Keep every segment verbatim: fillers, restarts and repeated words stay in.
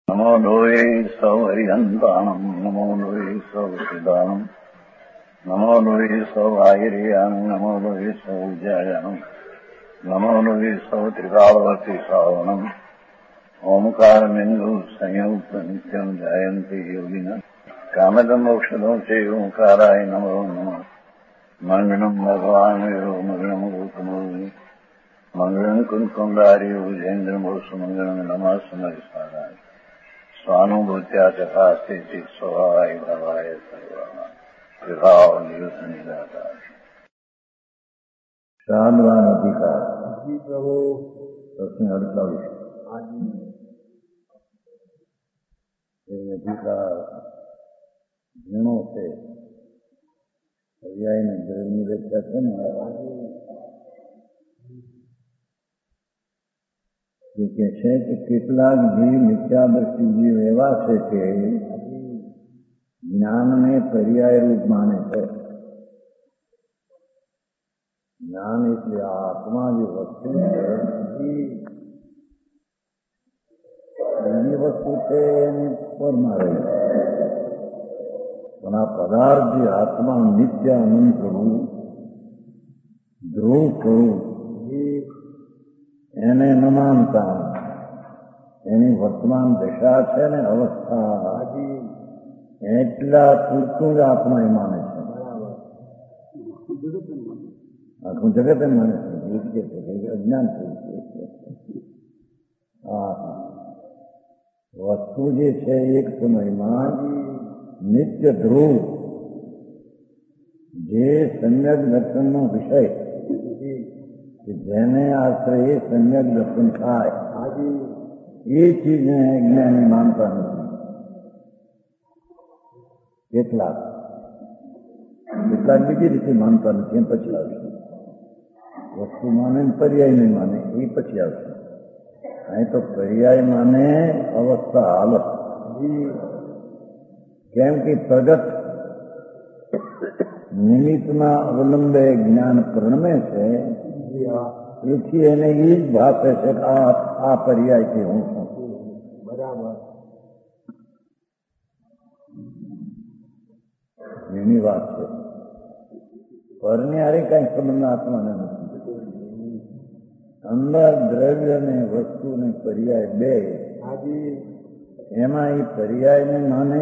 નમો લોહે સૌ હરિહંતાણમ નમો લોહે સૌ સિદ્ધાણમ નમો લોહે સૌ આહિર્યાણમ નમો લોહે સૌ જયાણમ નમો લોહે સૌ ત્રિકાળવતી શ્રાવણમ ઓમકાર બિંદુ સંયુક્ત નિત્યમ જયંતિ યોગિના કામદમ મોક્ષદો છે ઓંકારાય નમો નમઃ મંગળમ ભગવાન વિરો મંગળમ રૂપમોહિ મંગળમ કુંકુંડાર્યો જૈન્દ્રમોષ મંગળમ નમઃ સમરિસારાય સ્વાનુભૂત્યા ચકાસ્તે ચિત સ્વભાવાય ભવાય સર્વા વિભાવ નિયુત નિરાકાર શાનવાન અધિકાર પ્રભુ પ્રશ્ન અડતાલીસ એ અધિકાર ઘણો છે પર્યાયની દ્રવ્યની વ્યાખ્યા છે ને કે છે કે કેટલાક જીવ મિથ્યાદર્શી જીવ એવા છે કે જ્ઞાનને પર્યાય રૂપ માને છે. જ્ઞાન એટલે આત્મા જે વસ્તુ છે બીજી વસ્તુ છે એની પરમાં રહી પણ આ પદાર્થ જે આત્મા નિત્ય અનંત પ્રભુ ધ્રુવ સ્વરૂપ એને ન માનતા એની વર્તમાન દશા છે ને અવસ્થા એટલા પૂરતું જ આત્મા એ માને છે. આખું જગત એમ માને છે અજ્ઞાન થયું છે. હા વસ્તુ જે છે એક સમયમાં નિત્ય ધ્રુવ જે સમ્યક દર્શનનો વિષય જેને આશ્રય સમ્યક દર્શન થાય એ ચીજને જ્ઞાની માનતા નથી. કેટલાક કેટલાક બીજી રીતે માનતા નથી. એમ પછી આવશે વસ્તુ માને પર્યાય નહીં માને એ પછી આવશે. અહીં તો પર્યાય માને અવસ્થા હાલત. કેમ કે પ્રગટ નિમિત્તના અવલંબે જ્ઞાન પ્રણમે છે એથી એને એ જ ભાષે છે કે આ આ પર્યાયથી હું છું. બરાબર એની વાત છે. પરની હારે કઈ સંબંધ આત્માને નથી. અંદર દ્રવ્ય ને વસ્તુ ને પર્યાય બે એમાં એ પર્યાયને માને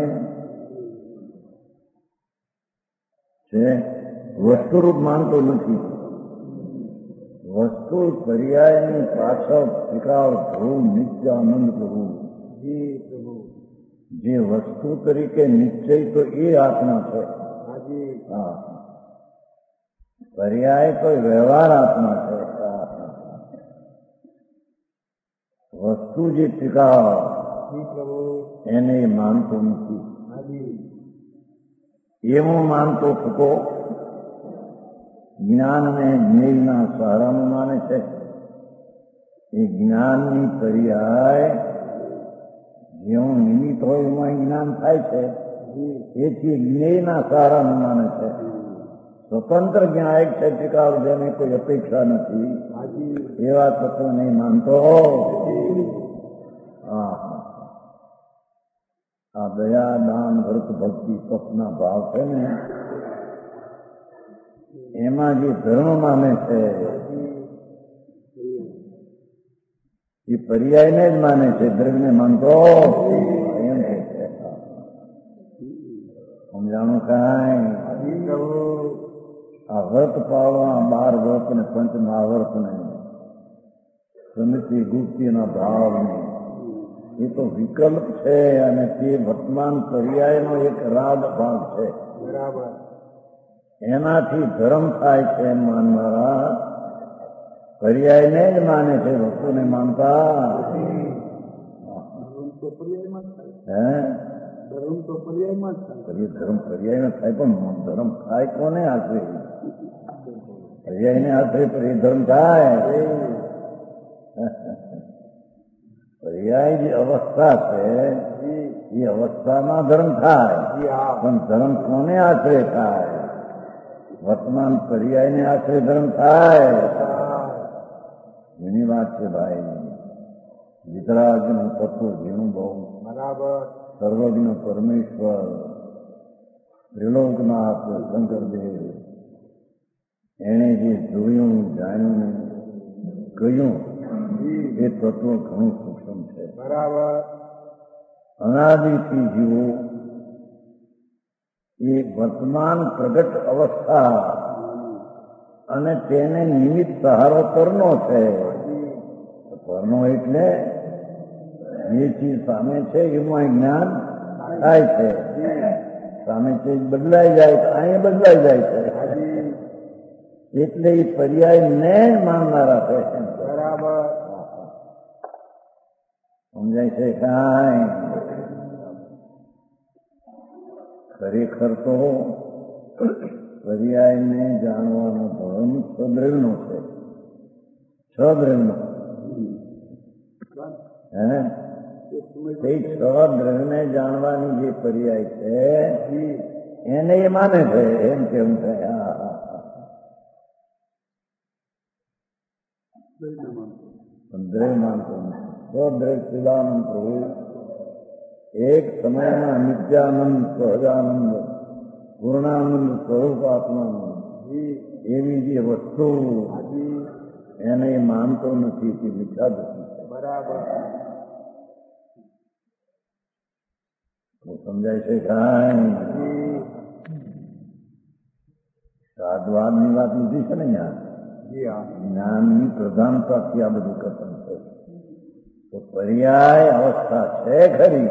છે વસ્તુરૂપ માનતો નથી. વસ્તુ પર્યાયની પાછળ ત્રિકાળ ધ્રુવ નિત્ય આનંદ પ્રભુ જે વસ્તુ તરીકે નિશ્ચય તો એ આત્મા છે. હા પર્યાય કોઈ વ્યવહાર આત્મા છે. વસ્તુ જે ત્રિકાળ એને માનતો નથી. એવું માનતો થતો જ્ઞાનને જ્ઞેયના સહારામાં માને છે. એ જ્ઞાનની પર્યાય જેવું નિમિત્ત હોય એમાં જ્ઞાન થાય છે એથી જ્ઞેયના સહારામાં માને છે. સ્વતંત્ર જ્ઞાન એક છે ત્રિકાળ જેને કોઈ અપેક્ષા નથી એવા તત્વ નહીં માનતો. હા આ દયા દાન વ્રત ભક્તિ તપના ભાવ છે ને એમાં જે ધર્મ માને છે એ પર્યાયને જ માને છે. દ્રવ્યને માનતો એમ છે. સમજાણું કાંઈ આ વ્રત પાળવા બાર વ્રત ને પંચ મહાવ્રત ને સમિતિ ગુપ્તિના ભાવ ને એ તો વિકલ્પ છે અને તે વર્તમાન પર્યાયનો એક રાગ ભાગ છે. બરાબર એનાથી ધર્મ થાય છે એમ માનનારા પર્યાયને જ માને છે વસ્તુને માનતા. હે ધર્મ તો પર્યાયમાં જ ધર્મ પર્યાયમાં થાય પણ ધર્મ થાય કોને આશરે? પર્યાયને આશરે પર એ ધર્મ થાય. પર્યાય જે અવસ્થા છે એ અવસ્થામાં ધર્મ થાય પણ ધર્મ કોને આશરે થાય? વર્તમાન પર્યાયને આશરે ધર્મ થાય. એની વાત છે ભાઈ. વિતરાગનું તત્વ ઝીણું બહુ, બરાબર. સર્વજ્ઞ પરમેશ્વર ત્રિલોકનાથ શંકરદેવ એણે જે જોયું જાણ્યું ને કહ્યું એ તત્વ ઘણું સૂક્ષ્મ છે. બરાબર. અનાદિથી જીવો એ વર્તમાન પ્રગટ અવસ્થા અને તેને નિમિત્ત સહારો પરનો છે. પરનો એટલે જે ચીજ સામે છે એમાં જ્ઞાન થાય છે. સામે ચીજ બદલાઈ જાય તો અહીંયા બદલાઈ જાય છે. એટલે એ પર્યાય ને માનનારા છે. બરાબર. સમજાય છે કાંઈ? ખરેખર તો પર્યાયને જાણવાનો ધર્મ સદ્રવનો છે. સદ્રવનો હે તે સદ્રવને જાણવાની જે પર્યાય છે એને એ માને છે. એમ કેમ છે? હા હા દ્રવ માનતો સ્વદ્રવ ચિદાનંદ પ્રભુ એક સમયમાં નિત્યાનંદ સહજાનંદ પૂર્ણાનંદ સ્વરૂપાત્માનંદ એવી જે વસ્તુ એને માનતો નથી કે મિથ્યા દૃષ્ટિ છે. બરાબર. સમજાય છે કાંઈ? સાધવાદની વાત નથી છે ને યાર. જ્ઞાનની પ્રધાનતાથી આ બધું કથન છે. તો પર્યાય અવસ્થા છે ખરી,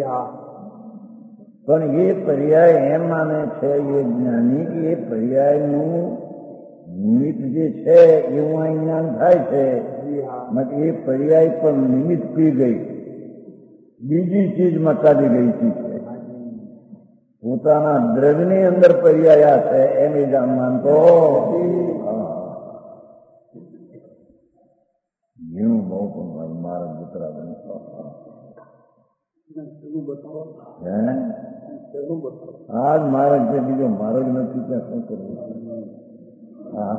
પણ એ પર્યાય એમ માને છે એ જ્ઞાની કે એ પર્યાયનું નિમિત્ત જે છે એવું આ જ્ઞાન થાય છે. એ પર્યાય પણ નિમિત્ત પી ગઈ, બીજી ચીજ મટાડી ગઈ છે. પોતાના દ્રવ્યની અંદર પર્યાયા છે એમ એ જાણ માનતો ઘણું બહુ પણ મારા દીકરા બને આજ માર્ગ છે, બીજો માર્ગ નથી. ત્યાં શું કરવું? હા,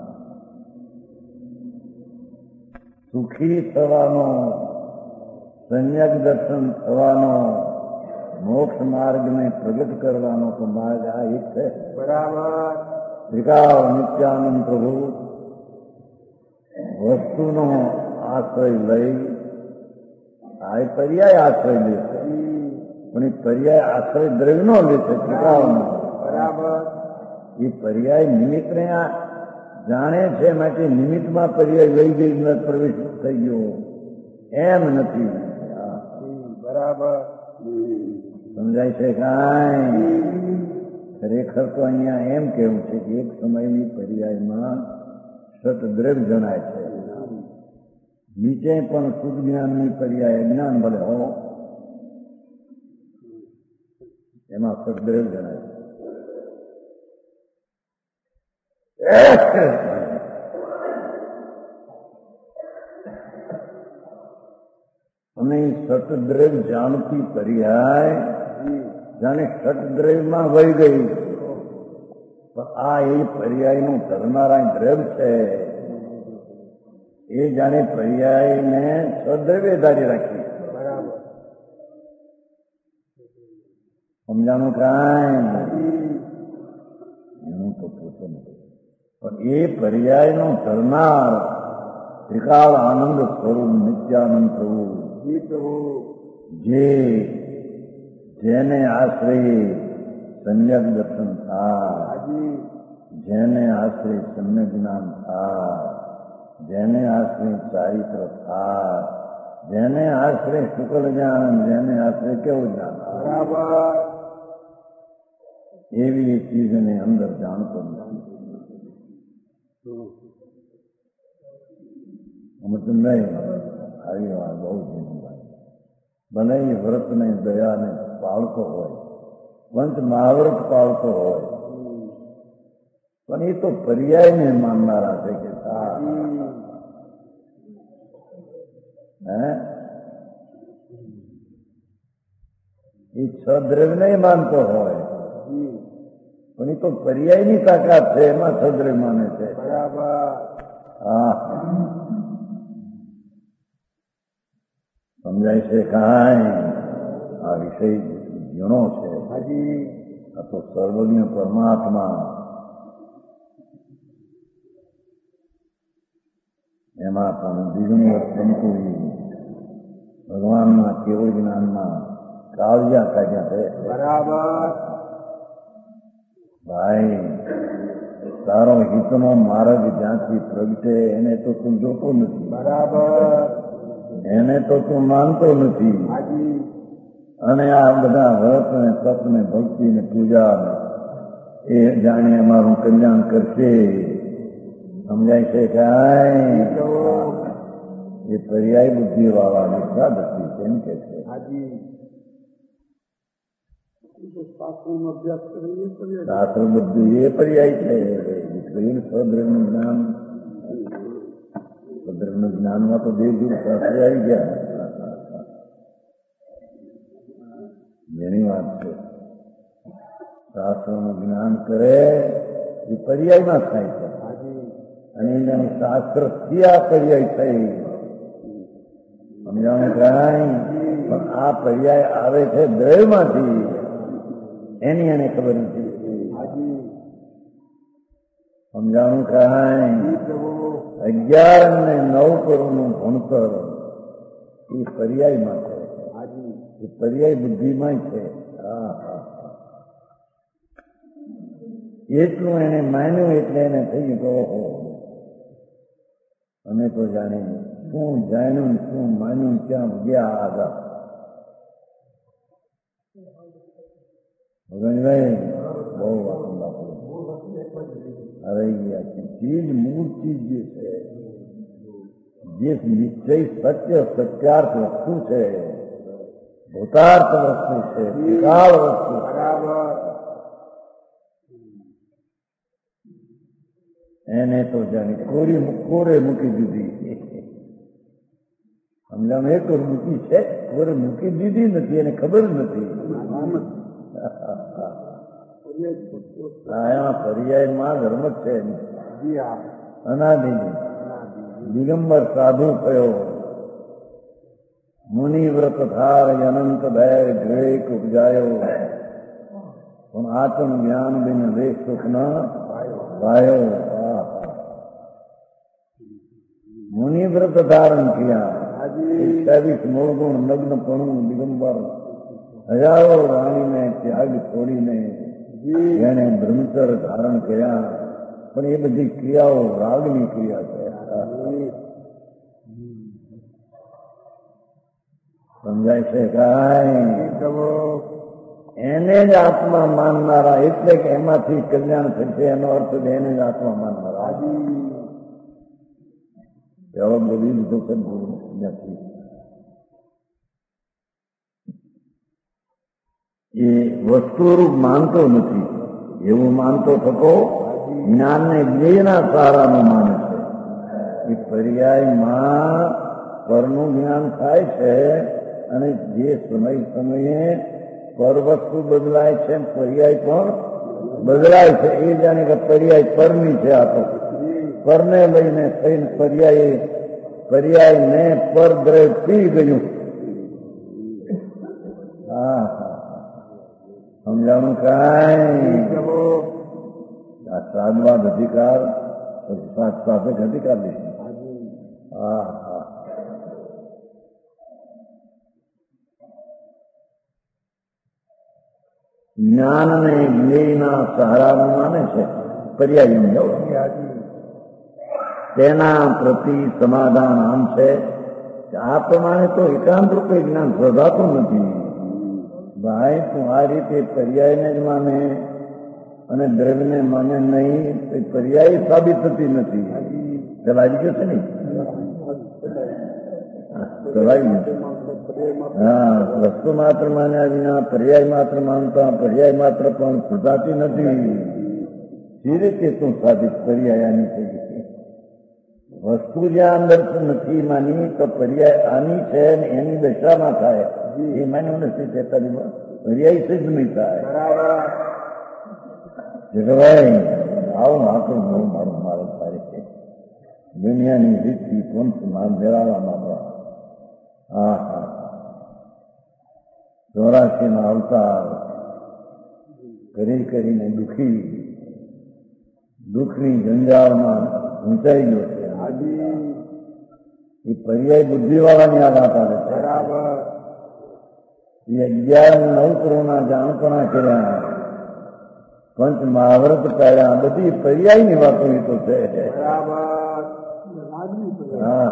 સુખી થવાનો, સમ્યક દર્શન થવાનો, મોક્ષ માર્ગને પ્રગટ કરવાનો તો માર્ગ આ એક છે. બરાબર. ત્રિકાળ નિત્યાનંદ પ્રભુ વસ્તુનો આશ્રય લઈ આ પર્યાય આશ્રય લે છે, પણ એ પર્યાય આશ્રય દ્રવ્યનો લે છે. ત્રિકાળનો બરાબર. એ પર્યાય નિમિત્તને આ જાણે છે, માટે નિમિત્તમાં પર્યાય લઈ ગઈ પ્રવેશ થઈ ગયો એમ નથી. બરાબર. સમજાય છે કાંઈ? ખરેખર તો અહીંયા એમ કેવું છે કે એક સમયની પર્યાયમાં સતદ્રવ્ય જણાય છે. નીચે પણ શુદ્ધ જ્ઞાનની પર્યાય જ્ઞાન ભલે હો, એમાં સતદ્રવ્ય જણાય છે. અને સતદ્રવ્ય જાણતી પર્યાય જાણે સતદ્રવ્યમાં વહી ગઈ. આ એ પર્યાયનું ધરનારા દ્રવ્ય છે. એ જાણે પર્યાયને સદ્રવ્ય ધારી રાખી. બરાબર. સમજાણું કાંઈ? એનું તો પૂછો નથી. પણ એ પર્યાયનો ધરનાર ત્રિકાળ આનંદ સ્વરૂપ નિત્યાનંદ પ્રભુ જે જેને આશ્રય સમ્યક દર્શન થાય, જેને આશ્રય સમ્યક જ્ઞાન થાય, જેને આશ્રય ચારિત્ર થાય, જેને આશ્રય શુક્લ જ્ઞાન, જેને આશ્રય કેવું જ્ઞાન બરાબર. એવી એક ચીજને અંદર જાણતો નથી. સમજ આવી વાત બહુ જીવનભાઈ. ભલે એ વ્રતને દયાને પાળતો હોય, પંચ મહાવ્રત પાળતો હોય, પણ એ તો પર્યાયને માનનારા છે કે હે એ સદ્રવ્ય નહીં માનતો હોય, પણ એ તો પર્યાયની તાકાત છે, એમાં સદ્રવ્ય માને છે. બરાબર. હા, સમજાય છે કાંઈ આ વિષય ઝીણો છે હાજી આ તો સર્વજ્ઞ પરમાત્મા એમાં પણ દ્વિગુણ વર્તનતું ભગવાનના કેવળ જ્ઞાનમાં કાળજા કાઢ્યા છે બરાબર ભાઈ તારો હિતનો માર્ગ જ્યાંથી પ્રગટે એને તો તું જોતો નથી બરાબર એને તો તું માનતો નથી હાજી અને આ બધા વ્રત ને તપ ને ભક્તિ ને પૂજા એ જાણે અમારું કલ્યાણ કરશે સમજાય છે કાંઈ એ પર્યાય બુદ્ધિ વાળા નિષ્ઠા દર્શી તેમ કે છે હાજી શાસ્ત્રનો અભ્યાસ કરીએ શાસ્ત્ર બધું એ પર્યાય છે કહ્યું સ્વદ્રનું જ્ઞાન સ્વદ્રનું જ્ઞાનમાં તો દેવ દૂર શાસ્ત્ર આવી ગયા જેની વાત છે શાસ્ત્રનું જ્ઞાન કરે એ પર્યાયમાં થાય છે અને એની શાસ્ત્રથી આ પર્યાય થઈ સમજાણું કાંઈ પણ આ પર્યાય આવે છે દયમાંથી એની એને ખબર નથી સમજાણું કાંઈ અગિયાર ને નવ કરોડનું ભણતર એ પર્યાયમાં છે એ પર્યાય બુદ્ધિમાં છે હા હા એટલું એને માન્યું એટલે એને થઈ ગયું ઓહો અમે તો જાણે શું જાણ્યું શું માન્યું ક્યાં ગયા આગળ ભગવાનભાઈ બહુ વાતું બાપુ રહી ગયા છે ચીજ મૂળ ચીજ જે છે જે નિશ્ચય સત્ય સત્યાર્થ વસ્તુ છે ભૂતાર્થ વસ્તુ છે વિકાળ વસ્તુ બરાબર એને તો જાણે કોરી કોરે મૂકી દીધી સમજાણ એક મૂકી છે કોરે મૂકી દીધી નથી એને ખબર નથી એમાં પર્યાયમાં ધર્મ જ છે અનાદિ દિગંબર સાધુ થયો મુનિ વ્રત ધાર અનંત ભેર ગ્રેક ઉપજાયો પણ આત્મ જ્ઞાન બિન રે સુખ ન પાયો मुनि व्रत धारण किया सैविक मूलगुण नग्न पणु दिगंबर हजारों रानी ने त्याग छोड़ी ने जेने ब्रह्मचर धारण किया पण ये बधी क्रियाओ रागनी क्रिया है समझाय છે કાંઈ એને જ આત્મા માનનારા એટલે કે એમાંથી કલ્યાણ થશે એનો અર્થ એને જ આત્મા માનનારા જવાબ બોલી લીધો સદગુરુ નથી એ વસ્તુરૂપ માનતો નથી એવું માનતો થતો જ્ઞાનને બેના સહારામાં માને છે એ પર્યાયમાં પરનું જ્ઞાન થાય છે અને જે સમય સમયે પર વસ્તુ બદલાય છે પર્યાય પણ બદલાય છે એ જાણે કે પર્યાય પરની છે આ તો પરને લઈને થઈને પર્યાય પર્યાય ને પર દ્રવ પી ગયું હા સમજાણું કાંઈ આ સાદવાદ અધિકાર સાધક અધિકાર લઈશું હા હા જ્ઞાનને જ્ઞેયના સહારામાં માને છે પર્યાય તેના પ્રતિ સમાધાન આમ છે કે આ પ્રમાણે તો એકાંત રૂપે જ્ઞાન શોધાતું નથી ભાઈ તું આ રીતે પર્યાયને જ માને અને દ્રવ્યને માને નહીં તો પર્યાય સાબિત થતી નથી ચલાવી જશે ને ચલાવી હા વસ્તુ માત્ર માન્યા વિના પર્યાય માત્ર માનતા પર્યાય માત્ર પણ સુધાતી નથી જે રીતે તું સાબિત પર્યાયાની થઈ વસ્તુ જ્યાં અંદર નથી માની તો પર્યાય આની છે ને એની દશામાં થાય એ માન્યું નથી તે તારી પર્યાય સિદ્ધ નહીં થાય જગભાઈ આવું માત્ર મારું મારું મારું થાય છે દુનિયાની રીતથી પંચ માં મેળાવા માંગવા હા હા ચોરાસી નો અવતાર કરી કરીને દુઃખી દુઃખની જંજાળમાં ઊંચાઈ ગયો છે. હાજી એ પર્યાય બુદ્ધિવાળાની આ વાત આવે છે. બરાબર એ અગિયાર નવ કરોડના જાણપણા કર્યા, પંચ મહાવ્રત પાડ્યા, બધી પર્યાયની વાતો એ તો છે. બરાબર રાજની હા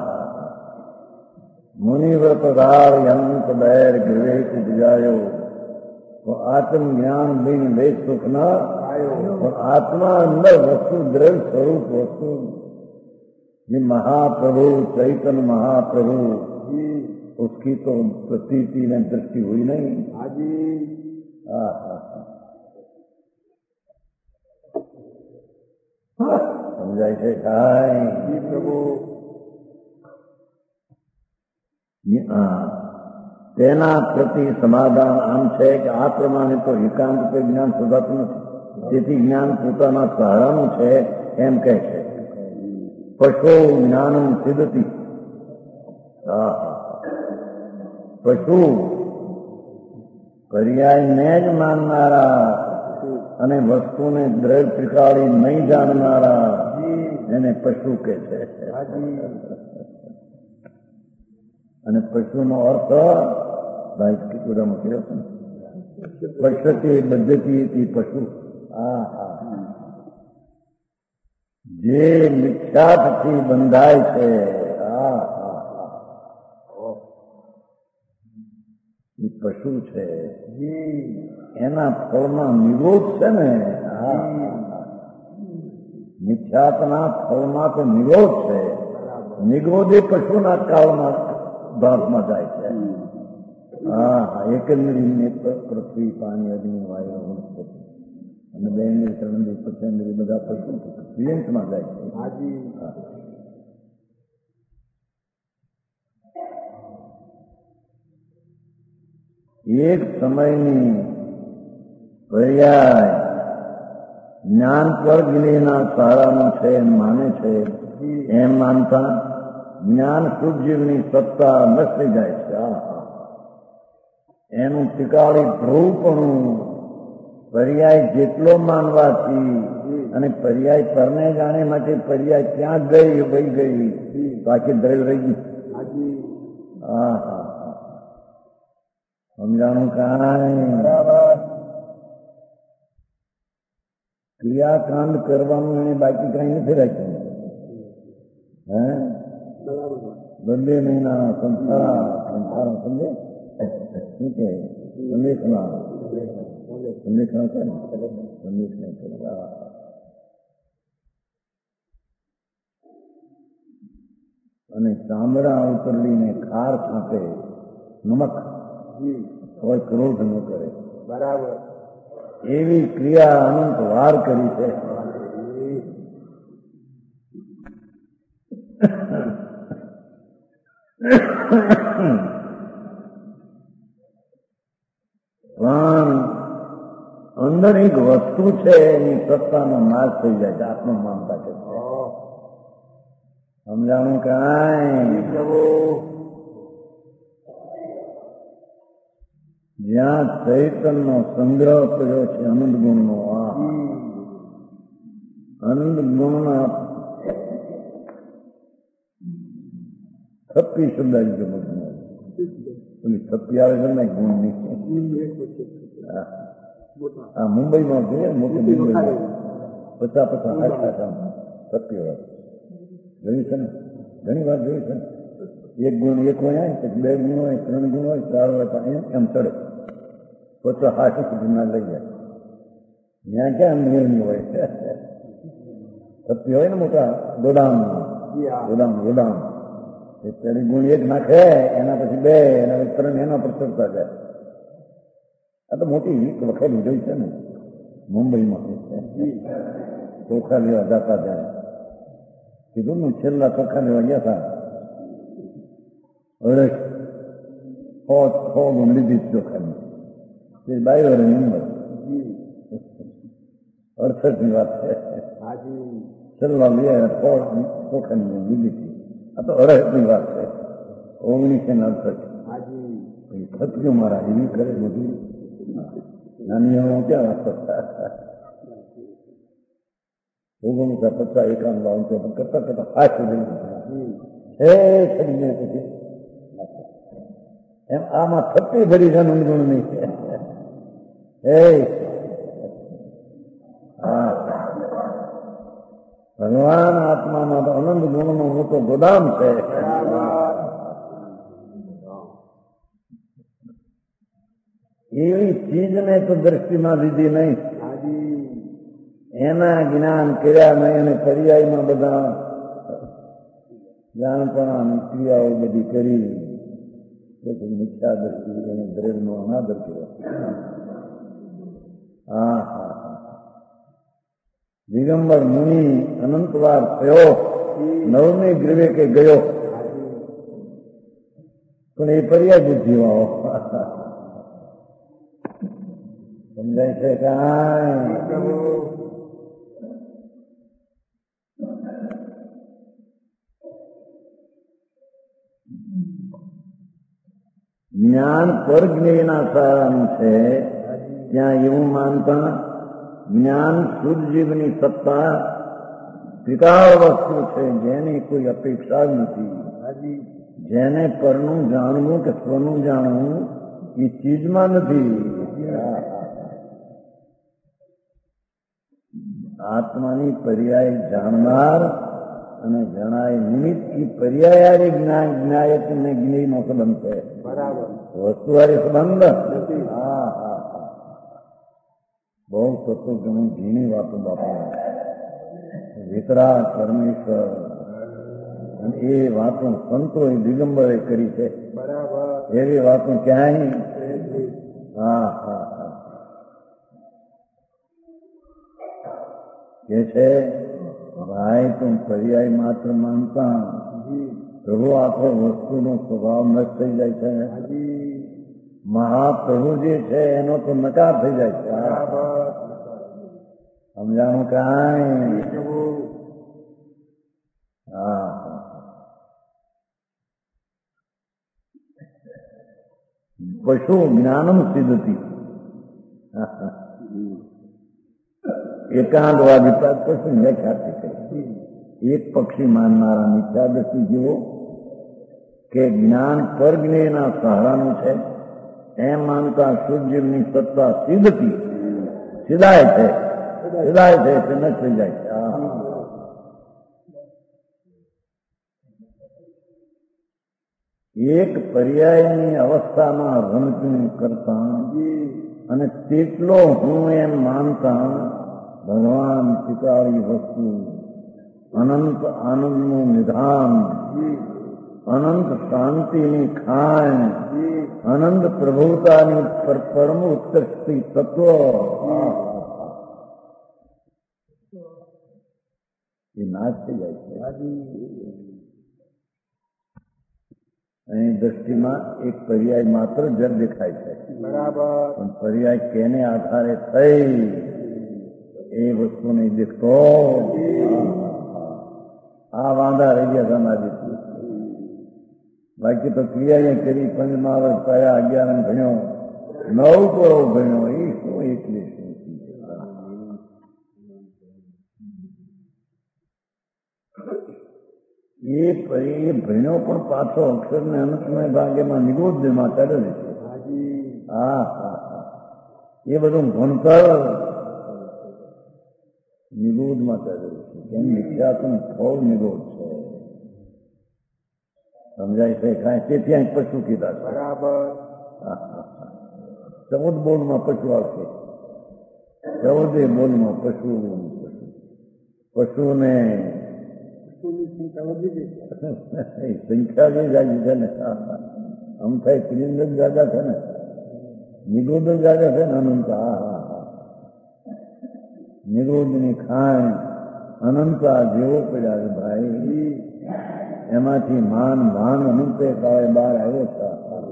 મુનિવ્રત ધાર અંત બેર વિવેક ઉપજાયો, તો આત્મ જ્ઞાન બિન લે સુખ ના આયો और आत्मा अंदर वस्तु द्रव्य स्वरूप वस्तु ये महाप्रभु चैतन्य महाप्रभु जी उसकी तो प्रतीति में दृष्टि हुई नहीं. हाजी हाँ हाँ हाँ समझाय છે કાંઈ? जी प्रभु હા તેના પ્રતિ સમાધાન આમ છે કે આ પ્રમાણે તો એકાંત કોઈ જ્ઞાન શોધાતું નથી, તેથી જ્ઞાન પોતાના સહારાનું છે એમ કહે છે. પશુ જ્ઞાનમ સિદ્ધતિ. હા પશુ પર્યાયને જ માનનારા અને વસ્તુને દ્રઢ ત્રિકાળી નહીં જાણનારા એને પશુ કહે છે. અને પશુનો અર્થ ભાઈ કેટલા મૂક્યો છે ને, પશ્યતિ પદ્ધતિ પશુ. હા હા જે મિથ્યાથી બંધાય છે. હા હા હા એ પશુ છે. એના ફળમાં નિરોધ છે ને. હા મિથ્યાતના ફળમાં તો નિરોધ છે. નિરોધ એ પશુના કાળમાં ભાગમાં જાય છે. હા હા એકંદરી પૃથ્વી પાણી અગ્નિ વાયુ વનસ્પતિ અને બે ઇન્દ્રિય ત્રણ ઇન્દ્રિય પંચેન્દ્રિય બધા પશુ વિયંતમાં જાય છે. हाजी એક સમયની પર્યાય જ્ઞાન પર ગિલેના સારાનું છે એમ માને છે. એમ માનતા જ્ઞાન શુદ્ધજીવની સત્તા નષ્ટી જાય છે. એનું ટીકાળી ધ્રુવપણું પર્યાય જેટલો માનવાથી અને પર્યાય પરને જાણે માટે પર્યાય ક્યાં ગઈ વહી ગઈ, બાકી દ્રવ્ય રહી ગઈ. हाजी હા હા હા સમજાણું કાંઈ? बराबर ક્રિયાકાંડ કરવાનું એને બાકી કઈ નથી રાખ્યું. હે बराबर બંને મહિના સંસાર સંસાર સમજે શું કે સંદેશમાં સંદેશમાં છે ને સંદેશમાં છે. અને ચામડા ઉતરલીને ખાર છાંટે નમક जी કોઈ ક્રોધ ન કરે बराबर એવી ક્રિયા અનંત વાર કરી છે. પણ અંદર એક વસ્તુ છે એની સત્તાનો નાશ થઈ જાય છે. આત્મ માનતા છે. સમજાણું કાંઈ? प्रभु જ્યાં ચૈતનનો સંગ્રહ કર્યો છે અનંત ગુણનો, આ અનંત ગુણના થપ્પી શબ્દ આવી ગયો બધું. પેલી થપ્પી આવે છે ને ગુણની. આ મુંબઈમાં જોઈએ મોટી મુંબઈમાં પચાસ પચાસ સાઠ સાઠ થપ્પી હોય જોયું છે ને, ઘણી વાર જોયું છે ને. એક ગુણ એક હોય પછી બે ગુણ હોય ત્રણ ગુણ હોય ચાર હોય એમ એમ ચડે પચાસ સાઠ સુધી ના લઈ જાય. ત્યાં ક્યાં નિયમની હોય થપ્પી હોય ને મોટા ગોડાઉન ગોડાઉન ગોડાઉન ત્યારે ગુણ એક નાખે એના પછી બે એના પછી ત્રણ એના પર ચડતા જાય. આ તો મોટી વખેલી જોઈ છે ને મુંબઈમાં ચોખા લેવા જતા જાય. કીધું ને છેલ્લા ચોખા લેવા ગયા હતા અરે સો સો ગુણ લીધી ચોખાની તે બાઈ વર્ષની ઉંમર અડસઠ ની વાત છે. हाजी છેલ્લા બે સો ચોખાની લીધી હતી. આ તો અડસઠ ની વાત છે. ઓગણીસો ને અડસઠ हाजी સત્યું મારા એવી કરે બધું નાની ક્યાં ઓગણ પચાસ એકાવન બાવન ચોપન કરતા કરતા હાથ હે કરીને પછી એમ આમાં થતી ભરી છે ગુણ નહીં હે હા ભગવાન આત્મામાં તો અનંત ગુણનો મોટો ગોદામ છે. એવી ચીજને તો દ્રષ્ટિમાં લીધી નહીં, એના જ્ઞાન કર્યા નહીં અને પર્યાયમાં બધા જાણપણા ક્રિયાઓ બધી કરી તેથી મિથ્યા દ્રષ્ટિ એને દ્રવ્યનો અનાદર કર્યો. હા હા દિગંબર મુનિ અનંતવાર થયો, નવમે ગ્રીવે કે ગયો, પણ એ પર્યાય બુદ્ધિવાળો સમજાય છે કાંઈ? જ્ઞાન પર જ્ઞેયના સારાનું છે. ત્યાં એવું માનતા જ્ઞાન શુદ્ધ જીવની સત્તા વિકાર વસ્તુ છે, જેની કોઈ અપેક્ષા નથી. જેને પરનું જાણવું કે સ્વનું જાણવું એ ચીજમાં નથી. આત્માની પર્યાય જાણનાર અને જણાય નિમિત્ત એ પર્યાય જ્ઞાન જ્ઞાયક ને જ્ઞેય નો સંબંધ છે. બરાબર વસ્તુવાળી સંબંધ હા હા હા બહુ સતો ઘણું ઘીની વાતો બાપા વિતરાગ પરમેશ્વર અને એ વાતો સંતો એ દિગંબરે કરી છે. બરાબર એવી વાતો ક્યાંય હા હા હા કે છે ભાઈ તું પર્યાય માત્ર માનતા પ્રભુ આખો વસ્તુનો સ્વભાવ નષ્ટ થઈ જાય છે. મહાપ્રભુ જે છે એનો તો નકાર થઈ જાય છે. સમજાણું કાંઈ? હા પશુ જ્ઞાનમ સિદ્ધતી એકાંતવાદી પશુ વ્યાખ્યા કરી. એક પક્ષી માનનારા મિથ્યાદર્શિ જેવો કે જ્ઞાન પર જ્ઞેયના સહારાનું છે એમ માનતા સૂર્યની સત્તા સિદ્ધતી સિધાય છે સિધાય છે તે ન થઈ જાય છે. એક પર્યાયની અવસ્થામાં રમચું કરતા અને તેટલો હું એમ માનતા ભગવાન સ્વીકારી વસ્તુ અનંત આનંદનું નિધાન, અનંત શાંતિની ખાણ, અનંત પ્રભુતાની પરમ ઉત્કૃષ્ટિ તત્વ એ નાશ થઈ જાય છે. અહીં દ્રષ્ટિમાં એક પર્યાય માત્ર જળ દેખાય છે. બરાબર પણ પર્યાય કેને આધારે થઈ એ વસ્તુ નહીં દેખતો. આ વાંધા રહી ગયા સમાધિ. બાકી તો ક્રિયા કરી પંચમાવ કયા અગિયાર ભણ્યો નવ કરો ભણ્યો એ શું એકલી શું એ ભણ્યો પણ પાછો અક્ષર ને અનંતમય ભાગ્યમાં નિરોધમાં ચડે છે. હા હા હા એ બધું ભણતર નિરોધમાં ચડે છે. કેમ મિથ્યાત્મ ફળ નિરોધ છે. સમજાય છે કાંઈ? તે ત્યાં પશુ કીધા છે. બરાબર ચૌદ બોલમાં પશુ આવશે. ચૌદે બોલમાં પશુ પશુને સંખ્યા બી જાગી છે ને. આમ થાય ક્રિંદ જ જાગા છે ને, નિરોધ જ જાગા છે ને અનંત. હા હા હા નિરોધની ખાણ અનંતા જેવો પડ્યા ભાઈ. એમાંથી માન ભાન અનંતે કાળે બહાર આવ્યો છે.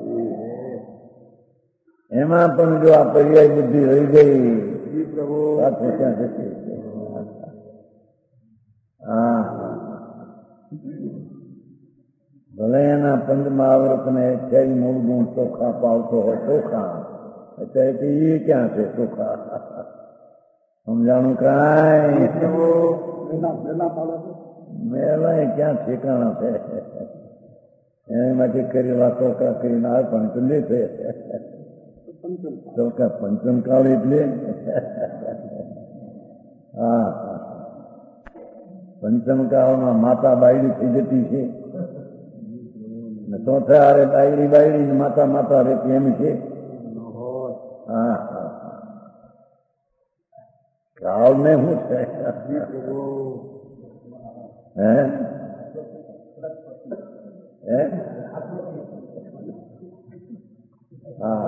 એમાં પણ જો આ પર્યાય બુદ્ધિ રહી ગઈ પ્રભુ સાથે ત્યાં જતી. હા ભલે એના પંચમહાવ્રત ને અઠ્યાવીસ નવ ગુણ ચોખા પાવતો હોય ચોખા, અત્યારે એ ક્યાં છે ચોખા? સમજાણું કાંઈ મેલા ક્યાં ઠેકાણા છે? એના માટે કરેલા ચોખા કરીને આ પણ ચંદે છે ચોખા પંચમ કાળ એટલે હા પંચમ કાળમાં માતા બાયડી થઈ જતી છે, ચોથા અરે બાયડી બાયડી માતા માતા રહેતી એમ છે. હા હા કાળ ને શું છે? હે હે હા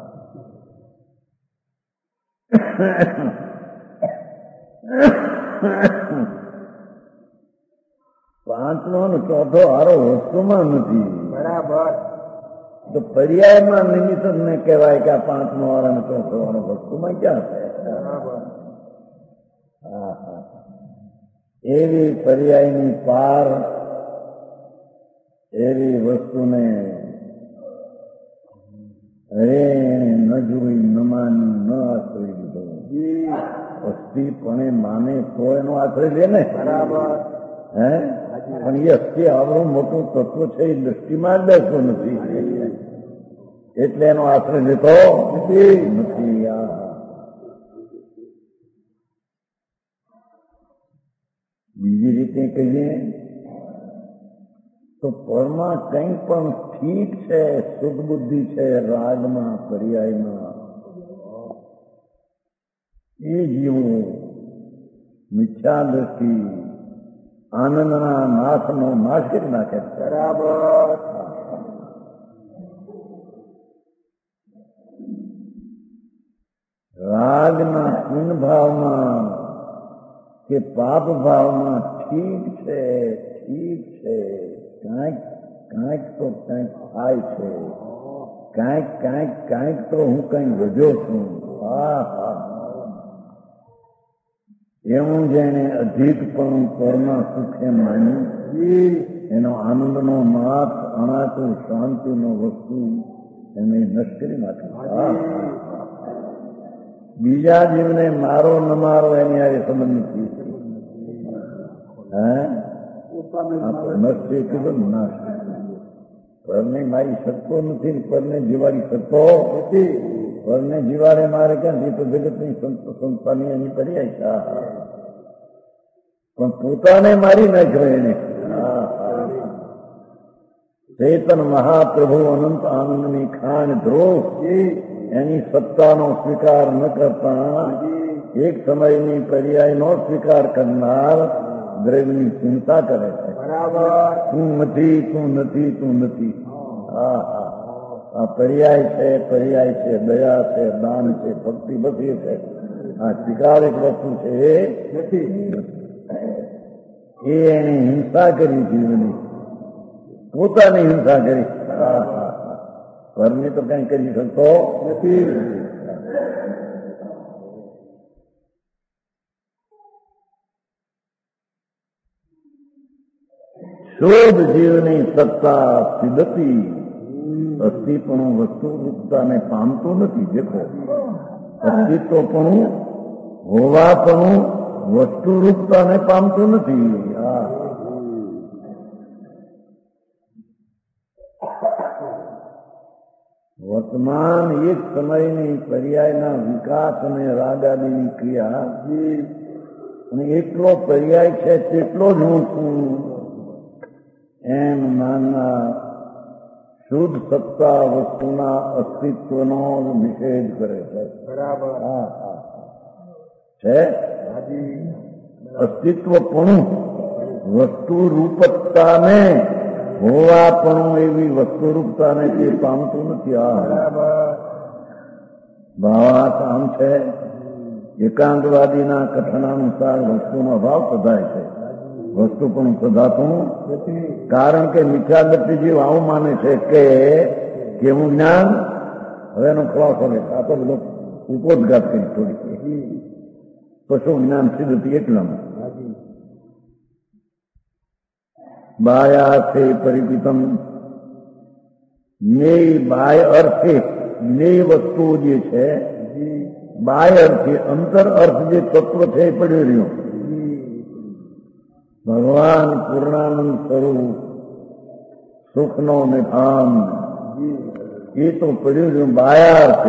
પાંચમો ને ચોથો હારો વસ્તુમાં નથી. બરાબર. તો પર્યાયમાં નિમિત્ત ને કહેવાય કે આ પાંચમો વાળો ને ચોથો વાળો વસ્તુમાં ક્યાં છે? હા હા એવી પર્યાયની પાર એવી વસ્તુને હરે ન જોઈ ન માની ન આશ્રય લીધો. અસ્થિપણે માને તો એનો આશ્રય લે ને. બરાબર. હે પણ એ અસ્થિ આવડું મોટું તત્વ છે એ દૃષ્ટિમાં જ બેસતો નથી એટલે એનો આશ્રય લેતો નથી. આ બીજી રીતે કહીએ તો પરમાં કંઈ પણ ઠીક છે, સુખ બુદ્ધિ છે, રાગમાં પર્યાયમાં એ જીવો મિથ્યા દ્રષ્ટિ આનંદના નાશનો નાશ કરી નાખે. બરાબર. રાગના પૂર્ણ ભાવમાં કે પાપ ભાવમાં ઠીક છે ઠીક છે કાંઈક કાંઈક તો કાંઈક થાય છે, કાંઈક કાંઈક કાંઈક તો હું કંઈક વધ્યો છું. હા હા એવું જેને અધિકપણું પરના સુખે માન્યું એનો આનંદનો નાથ અણાતું શાંતિનો વસ્તુ એને નષ્ટ કરી નાખ્યું. બીજા જીવને મારો ન મારો એની આ સંબંધ નથી. હે નષ્ટ કીધું નાશ. પરને મારી શકતો નથી, પરને જીવાડી શકતો નથી. પરને જીવાડે મારે ક્યાંથી? તો જગતની સંસ્થાની એની પર્યાય છે પણ પોતાને મારી નાખ્યો એને. ચેતન મહાપ્રભુ અનંત આનંદની ખાણ ધ્રુવ એની સત્તાનો સ્વીકાર ન કરતા એક સમયની પર્યાયનો સ્વીકાર કરનાર દ્રવ્યની ચિંતા કરે છે. બરાબર. તું નથી તું નથી તું નથી. હા હા આ પર્યાય છે, પર્યાય છે, દયા છે, દાન છે, ભક્તિ બધી છે. આ સ્વીકાર એક વસ્તુ છે એ નથી. એ એને હિંસા કરી જીવની, પોતાની હિંસા કરી. ઘરની તો કઈ કરી શકતો નથી. શોધ જીવની સત્તા સિદ્ધતી અસ્તિત્વનું વસ્તુ રૂપતાને પામતું નથી. દેખો અસ્તિત્વપણું હોવાપણું વસ્તુ રૂપતાને પામતું નથી. વર્તમાન એક સમયની પર્યાયના વિકાસ અને રાગાદીની ક્રિયા અને એટલો પર્યાય છે તેટલો જ હું છું એમ માનના શુદ્ધ સત્તા વસ્તુના અસ્તિત્વનો નિષેધ કરે છે. બરાબર. હા હા છે અસ્તિત્વપણું વસ્તુ રૂપતાને હોવાપણું એવી વસ્તુ રૂપતાને તે પામતું નથી. આ ભાવાર્થ આમ છે એકાંતવાદીના કથનાનુસાર વસ્તુનો અભાવ સદાય છે, વસ્તુ પણ સદાતું નથી. કારણ કે મિથ્યા દ્રષ્ટિ જીવ આવું માને છે કે કેવું જ્ઞાન. હવે એનો ખુલાસો લે આ તો બધો ઉપોદઘાત કરી થોડી તો શું જ્ઞાન સિદ્ધ એટલામાં બાયાર્થે પરિપિતમ. જ્ઞેય બાહ્ય અર્થે જ્ઞેય વસ્તુઓ જે છે બાહ્ય અર્થે અંતર અર્થ જે તત્વ છે એ પડ્યો રહ્યો. ભગવાન પૂર્ણાનંદ સ્વરૂપ સુખનો નિધાન એ તો પડ્યું રહ્યું બાહ્યાર્થે.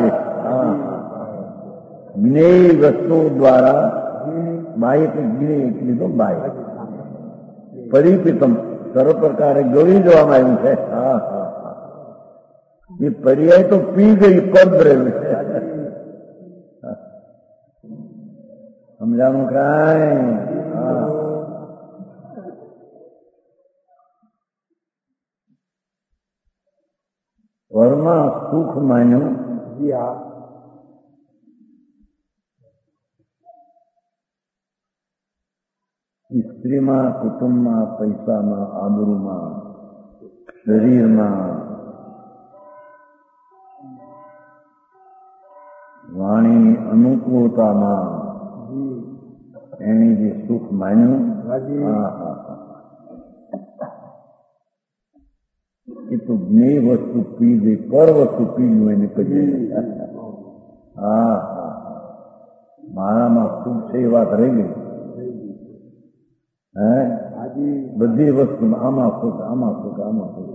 જ્ઞેય વસ્તુઓ દ્વારા બાહ્ય કે જ્ઞેય એટલે તો બાહ્ય પરિપિતમ સર્વ પ્રકારે ગળી જવામાં આવ્યું છે. હા હા એ પર્યાય તો પી ગઈ પદ રહ્યું છે. સમજાણું કાંઈ? હા ઘરમાં સુખ માન્યું. જી હા. સ્ત્રીમાં, કુટુંબમાં, પૈસામાં, આબરૂમાં, શરીરમાં, વાણીની અનુકૂળતામાં એની જે સુખ માન્યું. હા હા એ તો જ્ઞેય વસ્તુ પી ગઈ, પર વસ્તુ પી ગયું એને પછી. હા હા મારામાં સુખ છે એ વાત રહી ગઈ. હે બધી વસ્તુ આમાં સુખ, આમાં સુખ, આમાં સુખ.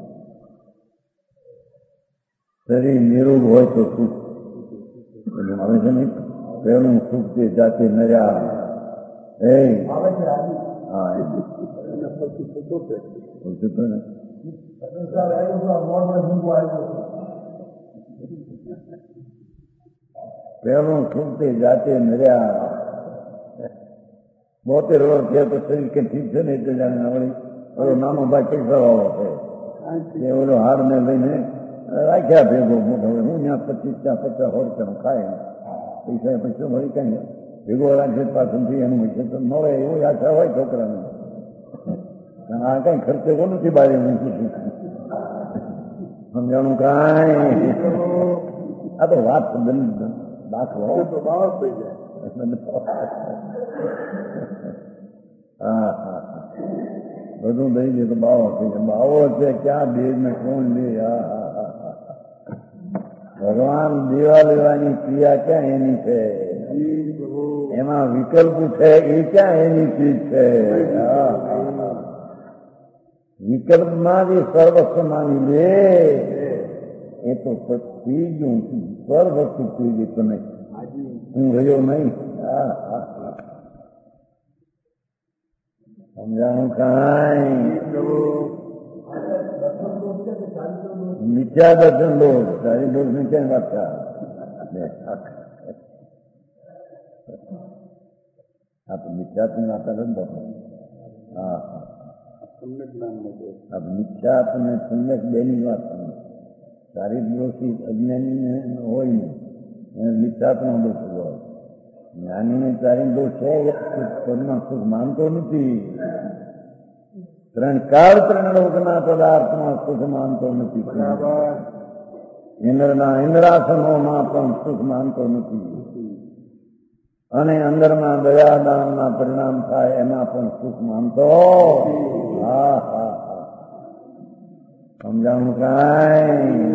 શરીર નિરોગ હોય તો સુખ આવે છે ને. પેલું સુખ તે જાતે નર્યા. એ હા એમ ને પેલું સુખ તે જાતે નર્યા. બોતેર વર્ષ થયા તો શરીર કે ઠીક છે ને એટલે જાણે વળી ઓલો નાનો ભાઈ પૈસા વાળો છે એ ઓલો હાર ને લઈને રાખ્યા ભેગો મોટો. હું ત્યાં પચીસ ત્યાં પચાસ સો રૂપિયાનું ખાય પૈસા પૈસા વળી કઈ ભેગો રાખે પાછળથી એનું હોય છે તો મળે એવું આશા હોય છોકરાને. આ કઈ ખર્ચે કોણ નથી બારે સમજાણું કાંઈ? આ તો વાત દાખલો હા હા બધું દઈ દે તો બાવો થઈ જાય. બાવો છે ક્યાં દેહ ને કોણ લે? હા હા હા ભગવાન દેવા લેવાની ક્રિયા ક્યાં એની છે? એમાં વિકલ્પ છે એ ક્યાં એની ચીજ છે? વિકલ્પમાં જે સર્વસ્વ માની લે એ તો પી ગયું. સર્વસ્વ પી ગઈ તમે, હું રહ્યો નહીં. હા હા સમજાણું કાંઈ? મિથ્યા દર્શન દોષ, સારી દોષ ની ક્યાં વાત છે? આ તો મિથ્યાત્વ નાતા નથી. હા હા મિથ્યાત્વ ને સમ્યક બે ની વાત તમે. સારી દોષી અજ્ઞાની હોય ને એને મિથ્યાત્વ નો દોષ હોય. જ્ઞાનીને ચારી દોષ છે પદમાં સુખ માનતો નથી. ત્રણ કાળ ત્રણ લોકના પદાર્થમાં સુખ માનતો નથી. ઇન્દ્રના ઇન્દ્રાસનોમાં પણ સુખ માનતો નથી. અને અંદરમાં દયાદાનના પરિણામ થાય એમાં પણ સુખ માનતો. હા હા હા સમજાણું કાંઈ?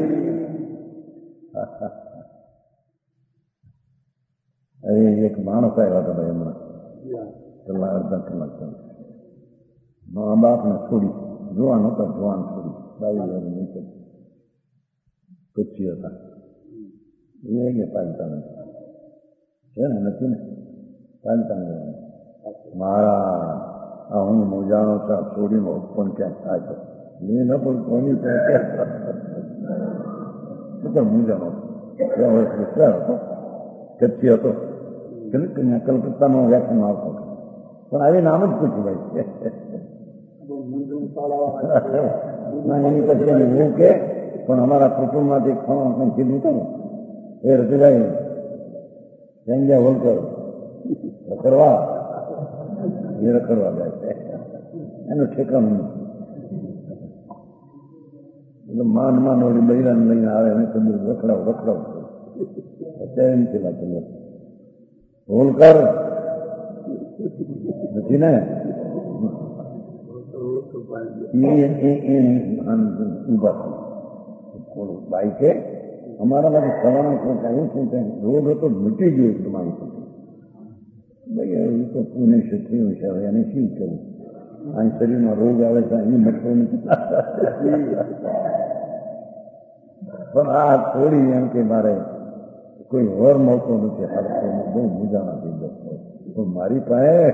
અરે એક માણસ આવ્યા હતા ભાઈ હમણાં કલાક અડધા કલાક મા બાપને છોડી જોવાન હતા. જોવાન છોડી બાવીસ વર્ષ નીચે કચ્છી હતા. એ કે પાલતા છે ને નથી ને પાલતા મારા આ હું મોજાનો ચા છોડીને પણ ક્યાંક થાય છે મેં ન પણ કોની મોજાનો હતો કચ્છી હતો. કલકત્તાનો વ્યાખ્યાન આવતો પણ આવી નામ જ પૂછ્યું ભાઈ. એની પછી એવું કે પણ અમારા કુટુંબમાંથી ખાવા કંઈ કીધું હતું ને એ રતિભાઈ જંગ્યા હોલકર રખડવા એ રખડવા જાય એનું ઠેકાણું નથી. એટલે માન માન ઓલી બૈરાને લઈને આવે એને કદું રખડાવ રખડાવ અત્યારે નથી લાગતું. હોલકર નથી ને ઉભા થઈ બાઈ કે અમારામાંથી સવારના કોઈ આવ્યું શું કે રોગ હતો મટી ગયો તમારી ભાઈ એ તો પુણે થયું છે હવે એને શું કરવું આ શરીરમાં રોગ આવે છે એની મટતો નથી પણ આ થોડી એમ કે મારે કોઈ વર મળતો નથી હાલતો બહુ મજાના થઈ ગયો તો મારી પાસે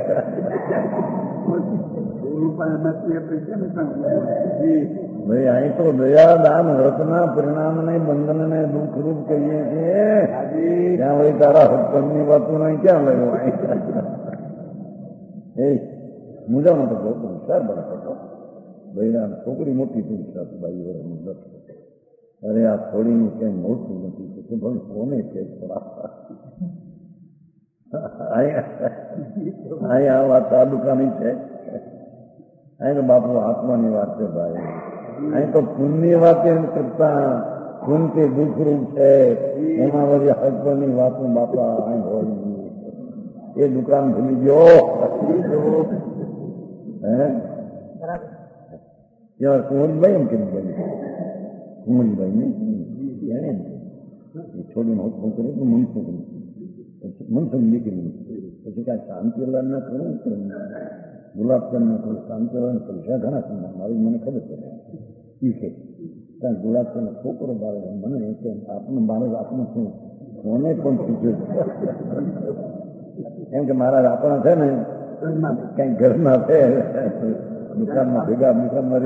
ભાઈ અહીં તો દયા દાન રત્ના પરિણામ ને બંધન ને દુઃખ રૂપ કહીએ છીએ ત્યાં વળી તારા હકની વાતો નહીં ક્યાં લયો એ મુજાનો તો બહુ હોશિયાર બને હતો ભાઈ છોકરી મોટી થઈ બાઈ વર્ષની બસ અરે આ થોડીનું ક્યાંય મળતું નથી તો ભાઈ કોને કે અહીંયા આ વાત તાલુકાની છે અહીં તો બાપુ આત્માની વાત છે ભાઈ અહીં તો પુણ્યની વાત કરતા પુન કે દુઃખરૂપ છે એમાં બધી હસબન્ડની વાતો બાપા અહીં હોય એ દુકાન ભૂલી ગયો હે કુંવરભાઈ એમ કેમ બની કુંવરભાઈ ને એ છોડીને હોતું કર્યું તો મનસુખ મનસુખ નીકળી પછી કાંઈ શાંતિલાલ ના કરું ગુલાબચંદ ના કરું શાંતિલાલ પૈસા ઘણા છે મારી મને ખબર પડે એ કે ત્યાં ગુલાબચંદ છોકરો બાળે મને કે આપણું બાળક આપણું શું કોને પણ પૂછ્યું એમ કે મારા આપણા છે ને કઈ ઘરના છે દુકાનમાં ભેગા દુકાનમાં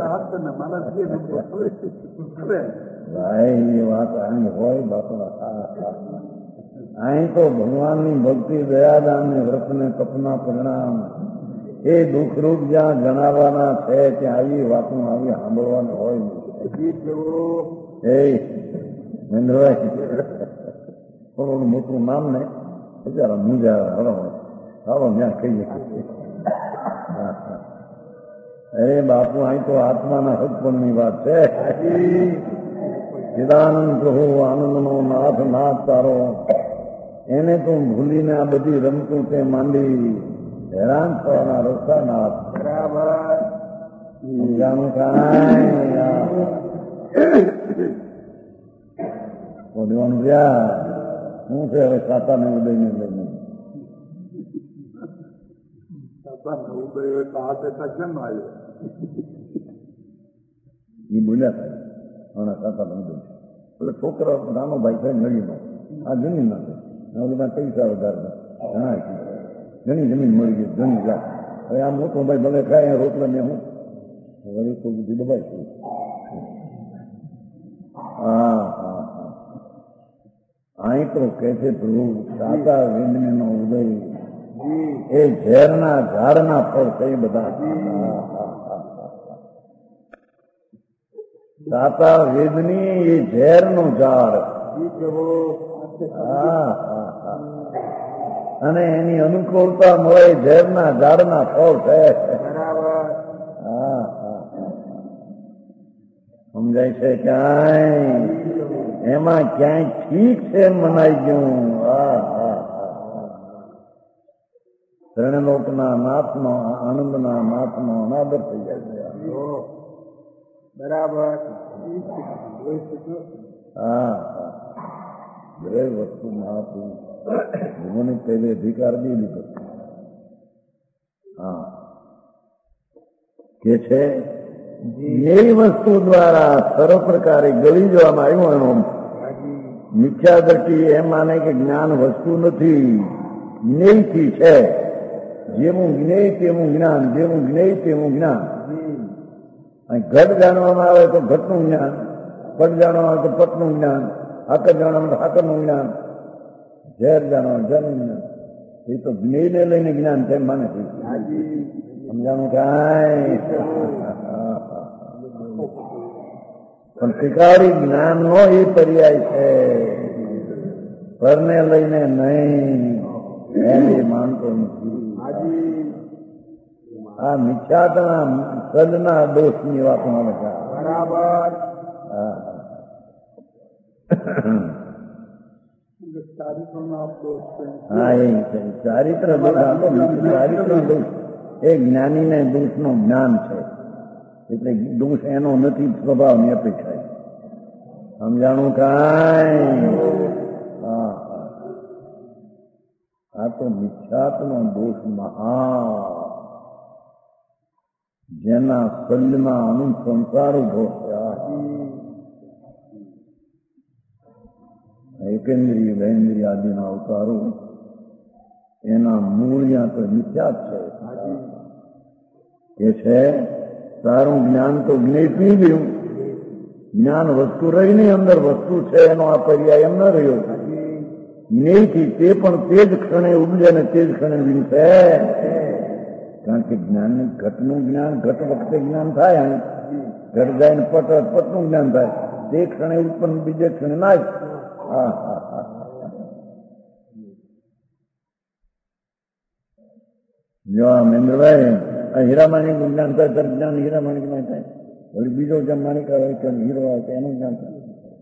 ભાઈ એ વાત અહીં હોય બાપા અહીં તો ભગવાનની ભક્તિ દયાદાન ને વ્રત ને તપના પરિણામ એ દુઃખરૂપ જ્યાં જણાવવાના છે ત્યાં આવી વાતો આવી સાંભળવાનું હોય એ મહેન્દ્રભાઈ થોડું મોટું નામ ને બિચારા મુંજા હરો હાલો ત્યાં કહીએ અરે બાપુ અહીં તો આત્માના હકપણની વાત છે ચિદાનંદ પ્રભુ આનંદનો નાથ નાથ તારો એને તો ભૂલીને આ બધી રમતું તે માંડી હેરાન થવાના રસ્તા નાથ બરાબર જાણું કાંઈ બોલવાનું રહ્યા શું છે હવે સાતાને ઉદયને લઈને એ બોલ્યા થાય હમણાં સાતા બંધ એટલે છોકરો નાનો ભાઈ થાય નળીમાં આ જમીન ના થાય પૈસા વધારે ઘણા ઘણી જમીન મળી ગઈ ઘણી લાખ હવે આ મોટો ભાઈ ભલે ખાય રોટલા ને હું વળી તો બધી દબાઈ છું હા હા હા અહીં તો કે છે પ્રભુ સાતા વિંદને નો ઉદય એ ઝેરના ઝાડના ફળ છે બધા સાતા વેદની એ ઝેરનું ઝાડ અને એની અનુકૂળતા મળે ઝેરના ઝાડના ફળ છે હા હા સમજાય છે ક્યાંય એમાં ક્યાંય ઠીક છે મનાઈ ગયું હા હા ત્રણલોકના નાથનો આનંદના નાથનો અનાદર થઈ જાય છે બરાબર હા હા દરેક વસ્તુ મહાપુરુષ ભગવાને પહેલે અધિકાર દઈ લીધો હા કે છે એ વસ્તુ દ્વારા સર્વ પ્રકારે ગળી જવામાં આવ્યું એનો મિથ્યા દ્રષ્ટિ એમ માને કે જ્ઞાન વસ્તુ નથી જ્ઞેયથી છે જેવું જ્ઞેય તેવું જ્ઞાન જેવું જ્ઞેય તેવું જ્ઞાન ઘટ જાણવામાં આવે તો ઘટનું જ્ઞાન પટ જાણવામાં આવે તો પટનું જ્ઞાન હાકર જાણવામાં તો હાકરનું જ્ઞાન ઝેર જાણવાનું ઝેરનું જ્ઞાન એ તો જ્ઞેયને લઈને જ્ઞાન છે માને છે સમજાણું કાંઈ પણ શિકારી જ્ઞાન નો એ પર્યાય છે પરને લઈને નહીં એમ એ માનતો નથી આ મિથ્યાતના સદના દોષની વાતો મને બરાબર હા એ ચારિત્ર દોષ ચારિત્ર દોષ એ જ્ઞાનીને દોષનું જ્ઞાન છે એટલે દોષ એનો નથી, સ્વભાવની અપેક્ષા. સમજાણું કાંઈ? હા હા, આ તો મિથ્યાત્વનો દોષ મહા, જેના શલ્યમાં અનુસંસાર ઉભો થયા. એકેન્દ્રિય ગેન્દ્રિય આદિના અવતારો એના મૂળિયા તો મિથ્યા છે. એ છે સારું જ્ઞાન તો જ્ઞેય પી ગયું, જ્ઞાન વસ્તુ રહી નહીં, અંદર વસ્તુ છે એનો આ પર્યાય એમ ન રહ્યો. જ્ઞેયથી તે પણ તે જ ક્ષણે ઉપજે ને તે જ ક્ષણે વિનશે. કારણ કે જ્ઞાન ઘટનું જ્ઞાન ઘટ વખતે જ્ઞાન થાય, ઘટ જાય ને પટ પટનું જ્ઞાન થાય, તે ક્ષણે ઉત્પન્ન બીજે ક્ષણે નાશ. હા હા હા, જો મહેન્દ્રભાઈ આ હીરામાણી નું જ્ઞાન થાય ત્યારે જ્ઞાન હીરામાણી માં થાય, વળી બીજો જેમ માણિકા હોય કે હીરો હોય તો એનું જ્ઞાન થાય.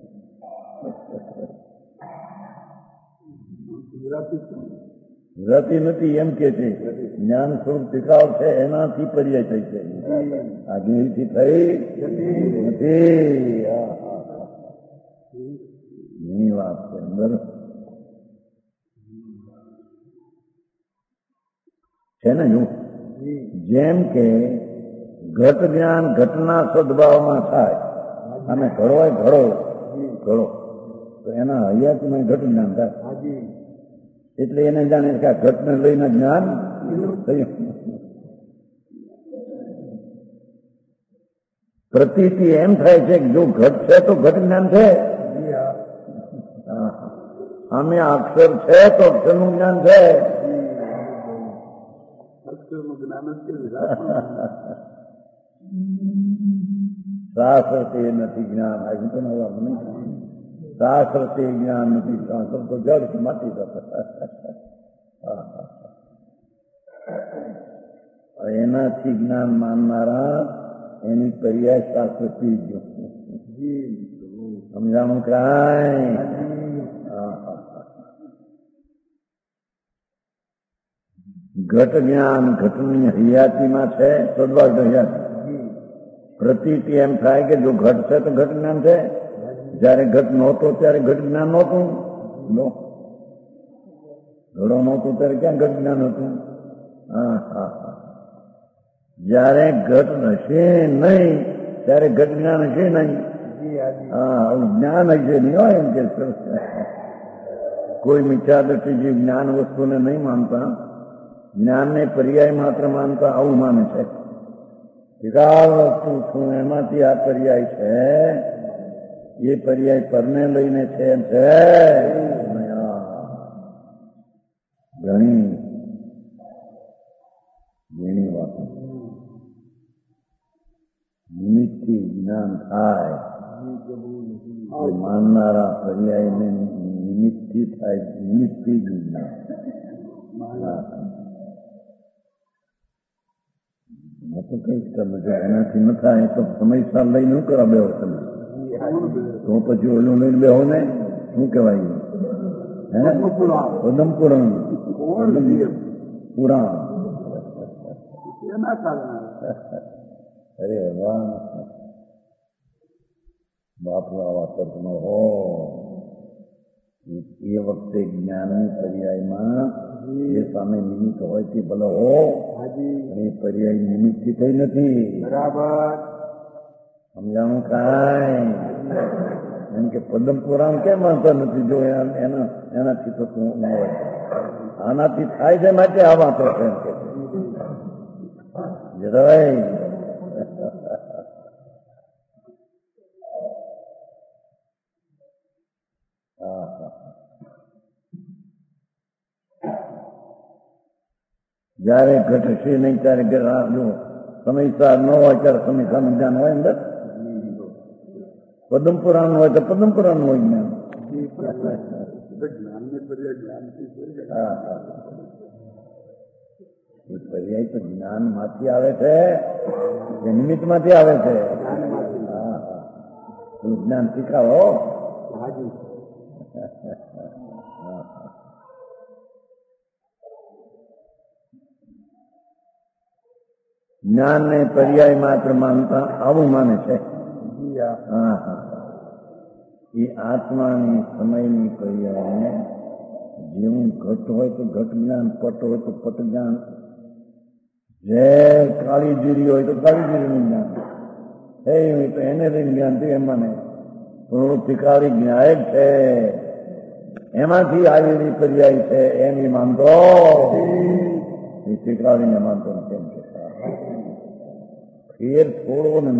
રતિ નથી એમ કે છે, જ્ઞાન સ્વરૂપ ટીકાવ છે એનાથી પર્યાય થઈ છે, આગળથી થઈ નથી. એની વાત છે અંદર છે ને. જો જેમ કે ઘટ જ્ઞાન ઘટના સદભાવમાં થાય, અને ઘડો હોય ઘડો ઘડો તો એના હૈયાતીમાં ઘટ જ્ઞાન થાય, એટલે એને જાણે કે આ ઘટને લઈને જ્ઞાન થયું. પ્રતીતિ એમ થાય છે કે જો ઘટ છે તો ઘટ જ્ઞાન છે, આમે અક્ષર છે તો અક્ષરનું જ્ઞાન છે. શાસ્ત્ર તે નથી જ્ઞાન, આવી તો નહીં. શાસ્ત્ર તે જ્ઞાન નથી, શાસ્ત્ર તો જડ કે માટી જતા. એનાથી જ્ઞાન માનનારા એની પર્યાય શાસ્ત્ર પી ગયો. સમજાણું કાંઈ? ઘટ જ્ઞાન ઘટની હૈયાતીમાં છે, સદભાવ હૈયાતી. પ્રતીતિ એમ થાય કે જો ઘટ છે તો ઘટ જ્ઞાન છે, જયારે ઘટ નહોતો ત્યારે ઘટ જ્ઞાન નહોતું, ઘડો નહોતું ત્યારે ક્યાં ઘટ જ્ઞાન હતું? હા હા હા, જયારે ઘટ હશે નહીં ત્યારે ઘટ જ્ઞાન હશે નહીં. હા, જ્ઞાન હશે નહીં હોય એમ કે કોઈ મિથ્યા દ્રષ્ટિ જ્ઞાન વસ્તુને નહીં માનતા, જ્ઞાનને પર્યાય માત્ર માનતા આવું માને છે. આ વસ્તુ છું એમાંથી આ પર્યાય છે, એ પર્યાય પરને લઈને છે. ઘણી ઘણી વાતો નિમિત્તથી જ્ઞાન થાય, એ માનનારા પર્યાયને નિમિત્તથી થાય, નિમિત્તથી જ જ્ઞાન. તો કઈ તમે એનાથી ન થાય તો સમયસર લઈને શું કરવા બેહો તમે? તો પછી ઓલું લઈને બેહો ને શું કહેવાય? હે પદમ પુરાણ, પુરાણ. અરે વાહ, બાપુ આવા તર્કનો હો. એ વખતે જ્ઞાનની પર્યાયમાં એ સામે નિમિત્ત હોય તે ભલે હો, અને એ પર્યાય નિમિત્તથી થઈ નથી. બરાબર સમજાણું કાંઈ? એમ કે પદમ પુરાણ કેમ વાંધો નથી? જો એના એનાથી તો શું ન હોય, આનાથી થાય છે માટે આ વાતો છે એમ કે જરાય. જયારે ઘટશે નહીં ત્યારે જો સમયસર ન હોય ત્યારે સમયસર જ્ઞાન હોય અંદર. પદમ પુરાણ હોય તો પદમ પુરાણ હોય જ્ઞાન. એ પર્યાય તો જ્ઞાન માંથી આવે છે કે નિમિત્ત માંથી આવે છે? હા હા, જ્ઞાન શીખાવો. જ્ઞાનને પર્યાય માત્ર માનતા આવું માને છે. જી હા હા હા એ આત્માની સમયની પર્યાયને જેવું ઘટ હોય તો ઘટ જ્ઞાન, પટ હોય તો પટ જ્ઞાન, જે કાળી જીરી હોય તો કાળી જીરીનું જ્ઞાન, એ હોય તો એને લઈને જ્ઞાન થયું એમ માને. પ્રવૃત્તિ કાળી જ્ઞાયક છે, એમાંથી આવેલી પર્યાય છે એમ એ માનતો એ શીખવાડીને માનતો કેમ કે ફેર થોડો ને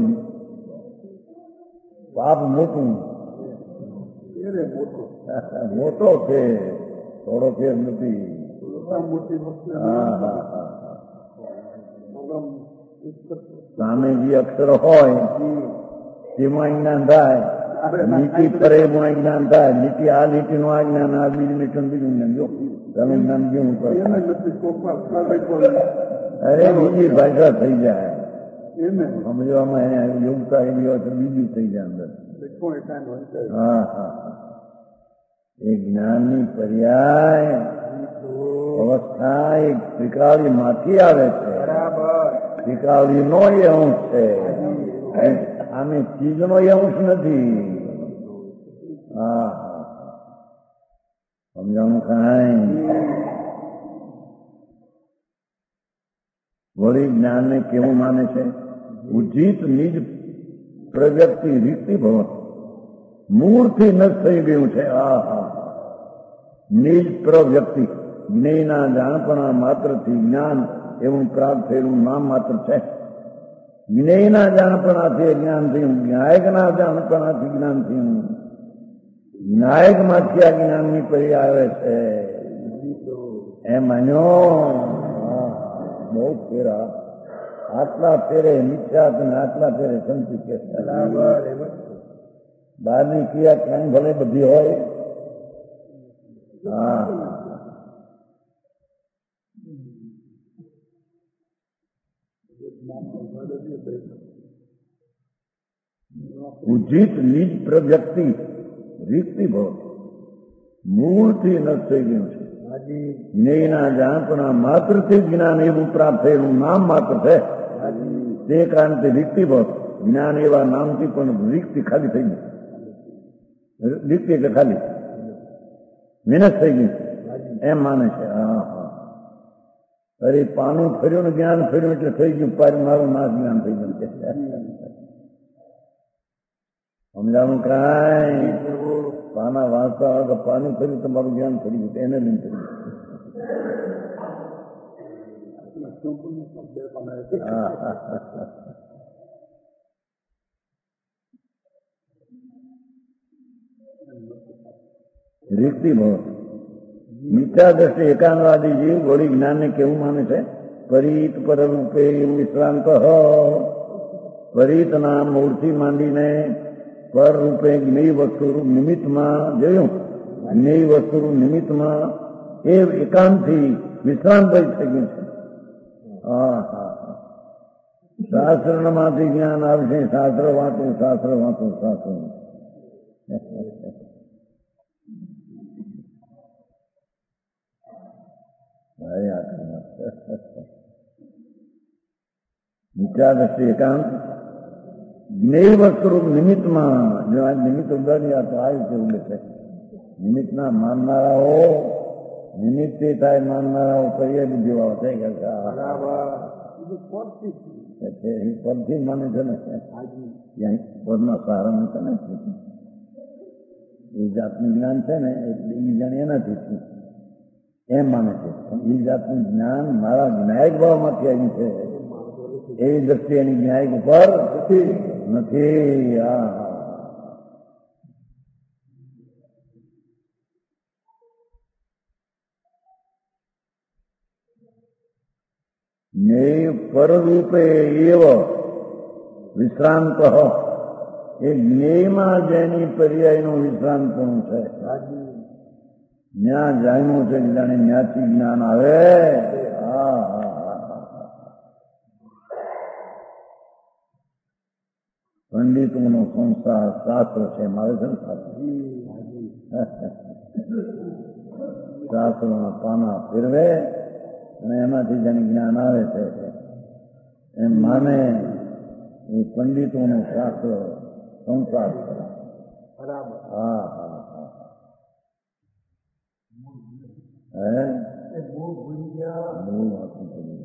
પાપ મોટું એને મોટો મોટો છે, થોડો ફેર નથી. મોટી વસ્તુ હા હા હા પ્રોગ્રામ ઉત્કૃષ્ટ સામે જે અક્ષર હોય તેમાં જ્ઞાન થાય, લીટી ફરે એમાં જ્ઞાન થાય, લીટી આ લીટીનું આ જ્ઞાન, આ બીજી લીટીનું બીજું જ્ઞાન. જો તમે જ્ઞાન કેવું કરો, એને નથી કોપા પડે અરે બીજી ભાષા થઈ જાય, એને સમજવામાં એને યોગતા એવી હોય તો બીજું થઈ જાય અંદર. કોઈ કાંઈ હોય છે હા હા એ જ્ઞાનની પર્યાય અવસ્થા એક ત્રિકાળી માંથી આવે છે. બરાબર ત્રિકાળી નો એ અંશ છે, આમે ચીજ નો એ અંશ નથી. હા સમજાણું કાંઈ? વળી જ્ઞાનને કેવું માને છે? ઉજિત નિજ પ્રવ્યક્તિ રીતિ ભવન, મૂળથી નષ્ટ થઈ ગયું છે. આ હા નિજ પ્રવ્યક્તિ, જ્ઞેયના જાણપણા માત્રથી જ્ઞાન એવું પ્રાપ્ત થયેલું નામ માત્ર છે. જ્ઞેયના જાણપણાથી જ્ઞાન થયું, જ્ઞાયકના જાણપણાથી જ્ઞાન થયું. જ્ઞાયકમાંથી આ જ્ઞાનની પરી આવે છે એ માન્યો. બહુ ફેરા, આટલા ફેરે મિથ્યાત અને આટલા ફેરે સંતિ કે બરાબર બહારની ક્રિયા ક્યાં ભલે બધી હોય. હા ઉજિત નિજ પ્રવ્યક્તિ રીતિ ભવ, મૂળથી નષ્ટ થઈ ગયું છે. હાજી જ્ઞેયના જાણપણા માત્રથી જ્ઞાન એવું પ્રાપ્ત થયેલું નામ માત્ર છે. હાજી તે કારણથી રીતિ ભવ, જ્ઞાન એવા નામથી પણ રીતિ ખાલી થઈ ગઈ. રીતિ એટલે ખાલી વિનશ થઈ ગઈ એમ માને છે. હા હા અરે પાનું ફર્યું ને જ્ઞાન ફર્યું એટલે થઈ ગયું, પાર મારું નાશ જ્ઞાન થઈ ગયું છે. સમજાવું કાંઈ? પાના વાંચતા હોય તો પાનું ફર્યું તમારું જ્ઞાન થઈ ગયું, એને લઈને થઈ ગયું. હા હા રીતિ ભવ મિથ્યા દ્રષ્ટિ એકાંતવાદી જીવ વળી જ્ઞાનને કેવું માને છે? પરિત પરરૂપે વિશ્રાંત, પરિતના મૂળથી માંડીને પર રૂપે જ્ઞેય વસ્તુરૂપ નિમિત્તમાં જોયું, જ્ઞેય વસ્તુરૂપ નિમિત્તમાં એ એકાંતથી વિશ્રાંત થઈ ગયું છે. હા હા શાસ્ત્રમાંથી જ્ઞાન આવશે, શાસ્ત્ર વાંચું શાસ્ત્ર વાંચું શાસ્ત્ર મિથ્યા દ્રષ્ટિ એકાંત જ્ઞેય વસ્તુરૂપ નિમિત્તમાં, જો આ નિમિત્ત ઉદાહરી આ તો આવ્યું છે ઉલ્લેખ છે. નિમિત્તના માનનારાઓ નિમિત્તે થાય માનનારાઓ કરીએ જેવા થઈ ગયા. પદથી માને છે ને, ત્યાં પદમાં સારા છે ને એ જાતનું જ્ઞાન છે ને એટલે એ જાણ એનાથી એમ માને છે. પણ એ જાતનું જ્ઞાન મારા જ્ઞાયક ભાવમાંથી આવ્યું છે એવી દ્રષ્ટિ એની ન્યાયિક ઉપર નથી. આ જ્ઞેય પરરૂપે એવ વિશ્રાંત, એ જ્ઞેયમાં જેની પર્યાયનું વિશ્રાંતપણું છે. જ્ઞાન જાણ્યું છે જાણે જ્ઞાથી જ્ઞાન આવે. હા પંડિતોનો સંસાર શાસ્ત્ર છે, મારે છે ને શાસ્ત્રોના પાના ફેરવે અને એમાંથી જેને જ્ઞાન આવે છે એમ માને એ પંડિતોનું શાસ્ત્ર સંસાર કરે. બરાબર. હા હા હા હે એ મૂળ ભૂલી ગયા. મૂળ વાતું કરી.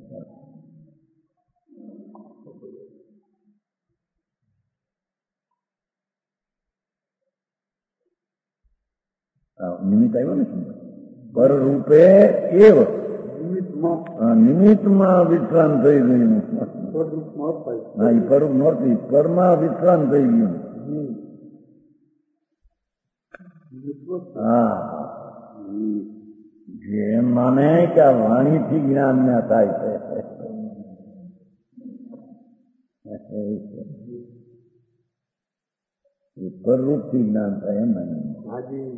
નિમિત્ત આવ્યો ને પર રૂપે એવ નિમિત્તમાં નિમિત્તમાં વિશ્રામ થઈ ગયું. સ્વરૂપમાં અપાય. હા એ પર નહોતી, પરમાં વિશ્રામ થઈ ગયું. હમ. નિમિત્તમાં હા જેમ માને કે આ વાણીથી જ્ઞાન ના થાય છે. એ પરરૂપથી જ્ઞાન થાય એમ માને. હાજી.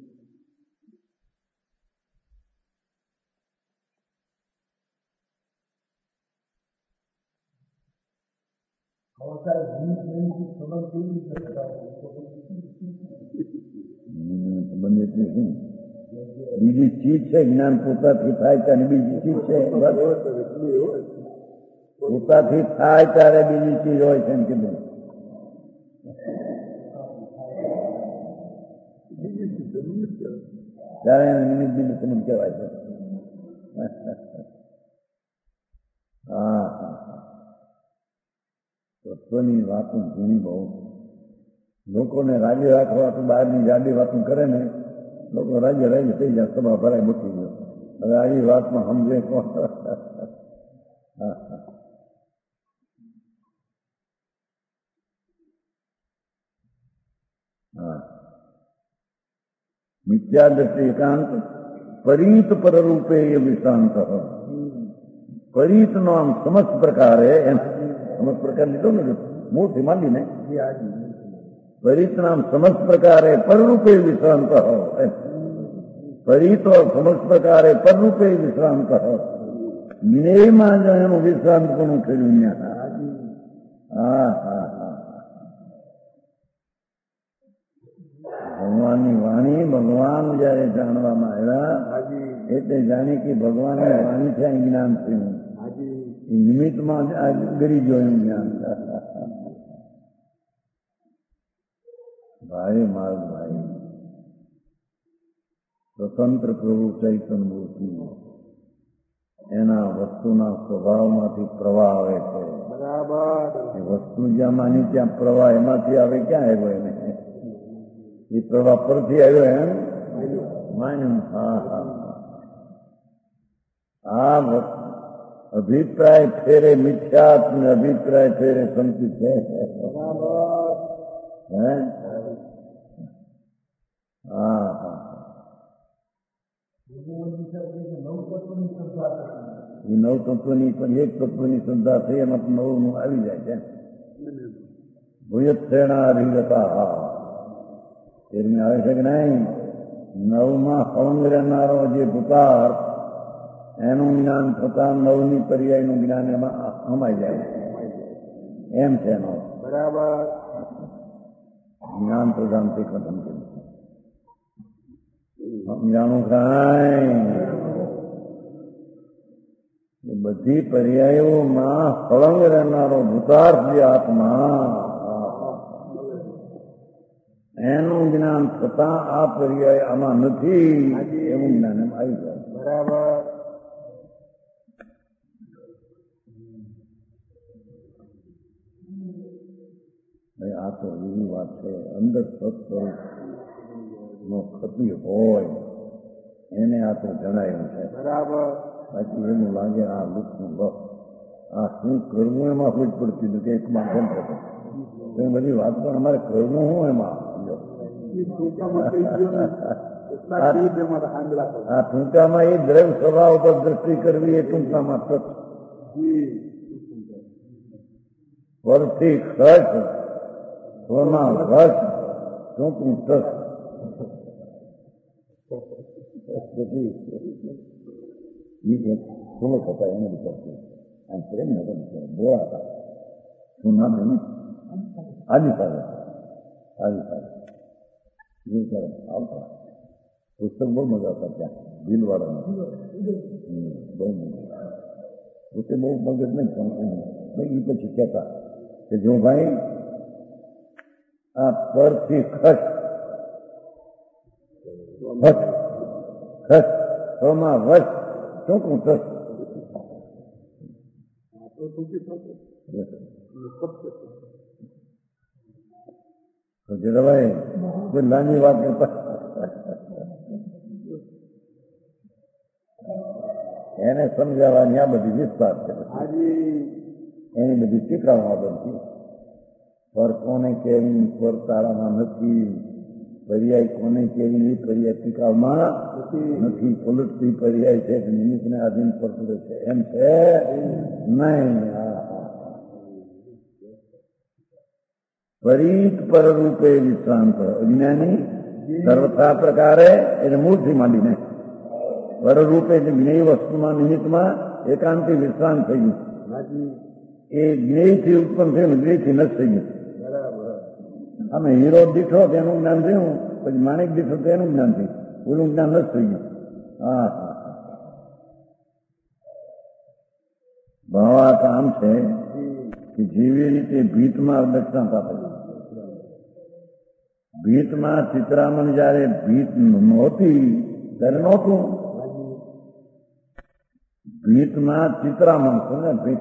બંને એટલી શું બીજી ચીજ છે જ્ઞાન પોતાથી થાય ત્યારે બીજી ચીજ છે. પોતાથી થાય ત્યારે બીજી ચીજ હોય છે એમ કીધું. ત્યારે એને નિમિત્ત નિમિત્ત નું કહેવાય છે. હા હા તત્વની વાતો ઘણી બહુ લોકોને રાજ્ય રાખવા તો બહારની જાડી વાતો કરે ને લોકો રાજ્ય રાજ્ય થઈ જાય, સભા ભરાય મૂકી ગયો. હવે આવી વાતમાં સમજે કોણ? હા મિથ્યા દ્રષ્ટિ એકાંત પરિત પરરૂપે એ વિશ્રાંત. પરિત નો આમ સમસ્ત પ્રકારે એમ સમસ્ત પ્રકાર લીધો ને મોટી માંડીને પરિત નામ સમસ્ત પ્રકારે પરરૂપે વિશ્રાંત. પરિતો સમસ્ત પ્રકારે પરરૂપે વિશ્રાંત. જ્ઞેયમાં જ એનું વિશ્રાંત પણ ખેડ્યું. હા હા હા ભગવાનની વાણી ભગવાન જયારે જાણવામાં આવ્યા એટલે જાણી કે ભગવાનની વાણી છે જ્ઞાન થયું. એ નિમિત્તમાં ગરી જોયું જ્ઞાન. ભાઈ માર્ગ ભાઈ સ્વતંત્ર પ્રભુ ચૈતન્ય મૂર્તિ એના વસ્તુના સ્વભાવમાંથી પ્રવાહ આવે છે. બરાબર. એ વસ્તુ જ્યાં માની ત્યાં પ્રવાહ એમાંથી આવે. ક્યાં આવ્યો એને? એ પ્રવાહ પરથી આવ્યો એમ માન્યું. હા હા આ અભિપ્રાય ફેરે મિથ્યાત ને અભિપ્રાય ફેરે સંકિત છે. હે હા હા એ નવ તત્વની પણ એક તત્વની શ્રદ્ધા થઈ એમાં નવું નું આવી જાય છે. ભૂયત્રેણા અધિગતા હા એમને આવે છે કે નહીં? નવમાં હળંગ રહેનારો જે ભૂતાર એનું જ્ઞાન થતા નવની પર્યાયનું જ્ઞાન એમાં સમાઈ જાય એમ છે એનો બરાબર. જ્ઞાન પ્રધાનથી કથન કર્યું. સમજાણું કાંઈ એ બધી પર્યાયોમાં હળંગ રહેનારો ભૂતાર્થ જે આત્મા એનું જ્ઞાન થતા આ પર્યાય આમાં નથી એવું જ્ઞાન એમ આવી જાય. બરાબર. આ તો એવી વાત છે અંદર સત્સ્વરૂપ નો ખપી હોય એને આ તો જણાયું છે. બરાબર. બાકી એવું લાગે આ લુકનું બસ આ શું કરવું એમાં કોઈ પડતી નથી. એકમાં કેમ થતો એ બધી વાત પણ અમારે કરવું શું એમાં આ ટૂંકામાં એ દ્રવ્ય સ્વભાવ ઉપર દ્રષ્ટિ કરવી એ ટૂંકામાં સત પરથી ખર્ચ સ્વમાં ખર્ચ ટૂંકું સત થોડો હતા એને વિચારતી આમ પ્રેમ નતો બોળા હતા. શું નામ એનું? આદિ સાહેબ. આદિ સાહેબ વિચાર આવતા પુસ્તક બહુ મજા આવતા ત્યાં ભીલવાડામાં બહુ મજા પોતે બહુ મગજ નહીં પણ એ પછી કહેતા કે જો ભાઈ આ પરથી ખસ ખસ ખસ છમાં વસ શું કહું ખસ તો જરાભાઈ કોઈ નાની વાત કરતા એને સમજાવવાની આ બધી વિસ્તાર છે, એની બધી ટીકામાં બનતી પર કોને કેવી પર તાળામાં નથી, પર્યાય કોને કેવી એ પર્યાય ટીકાવમાં નથી, પલટતી પર્યાય છે કે નિમિત્તને આધીન પડતું છે એમ છે નહીં. પરીત પરરૂપે વિશ્રાંત અજ્ઞાની સર્વથા પ્રકારે એટલે મૂળથી માંડીને પરરૂપે એટલે જ્ઞેય વસ્તુમાં નિમિત્તમાં એકાંતિ વિશ્રાંત થઈ ગયું. એ જ્ઞેયથી ઉત્પન્ન થયું ને જ્ઞેયથી નષ્ટ થઈ ગયું. અમે હીરો દીઠો તેનું જ્ઞાન થયું, પછી માણિક દીઠો તેનું જ્ઞાન થયું, ઓલું જ્ઞાન નષ્ટ થઈ ગયું. હા હા ભાવા કામ છે કે જેવી રીતે ભીતમાં દક્ષિણતા આપે, ભીતમાં ચિત્રામણ જયારે ભીત નહોતી ત્યારે નહોતું, ભીતમાં ચિત્રામણ સમજે ભીત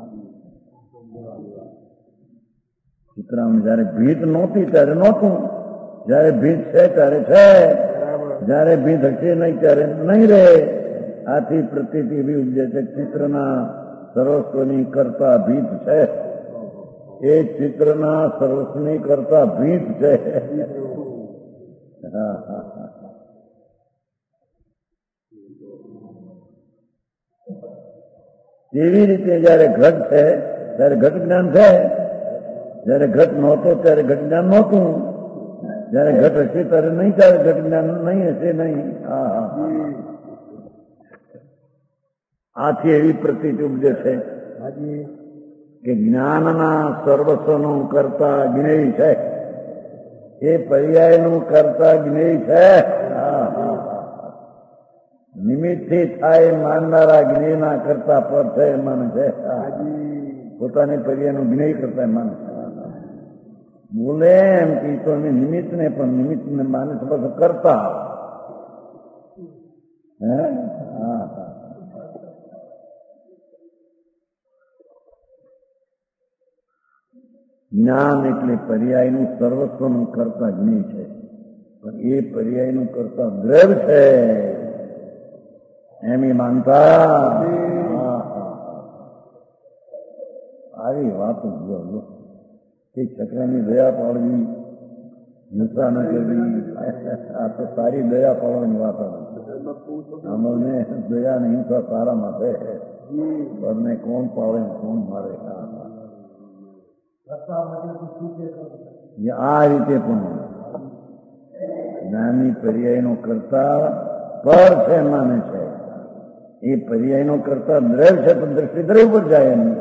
ચિત્રામણ જયારે ભીત નહોતી ત્યારે નહોતું, જયારે ભીત છે ત્યારે છે, જયારે ભીત હશે નહીં ત્યારે નહીં રહે. આથી પ્રતીતિ એવી ઉપજે છે ચિત્રના સર્વસ્વની કરતા ભીત છે, એ ચિત્રના સર્વસ્વની કરતા ભીત છે. હા હા હા એવી રીતે જયારે ઘટ છે ત્યારે ઘટ જ્ઞાન છે, જયારે ઘટ નહોતો ત્યારે ઘટ જ્ઞાન નહોતું, જયારે ઘટ હશે ત્યારે નહીં ત્યારે ઘટ જ્ઞાન નહીં હશે નહીં. હા હા આથી એવી પ્રતીતિ ઉપજે છે કે જ્ઞાનના સર્વસ્વનું કરતા જ્ઞેય છે, એ પર્યાયનું કરતા જ્ઞેય છે. હા હા નિમિત્તથી થાય માનનારા જ્ઞેયના કરતા પર છે એ માને છે, પોતાને પર્યાયનું જ્ઞેય કરતા માને છે. બોલે એમ કે તો અમે નિમિત્તને પણ નિમિત્તને માને છે પછી કરતા. હે હા હા જ્ઞાન એટલે પર્યાયનું સર્વસ્વનું કરતા જ્ઞેય છે, પણ એ પર્યાયનું કરતા દ્રવ્ય છે એમ એ માનતા. આવી વાતો જો કે છકરાની દયા પાડવી, હિંસા ન કરવી, આ તો સારી દયા પાડવાની વાત અમને દયા ને હિંસા સારામાં છે, પરને કોણ પાડે કોણ મારે. આ રીતે પણ જ્ઞાની પર્યાયનો કરતા પર છે માને છે, એ પર્યાયનો કરતા દ્રવ્ય છે તો દ્રષ્ટિ દ્રવ્ય પર જાય એમ.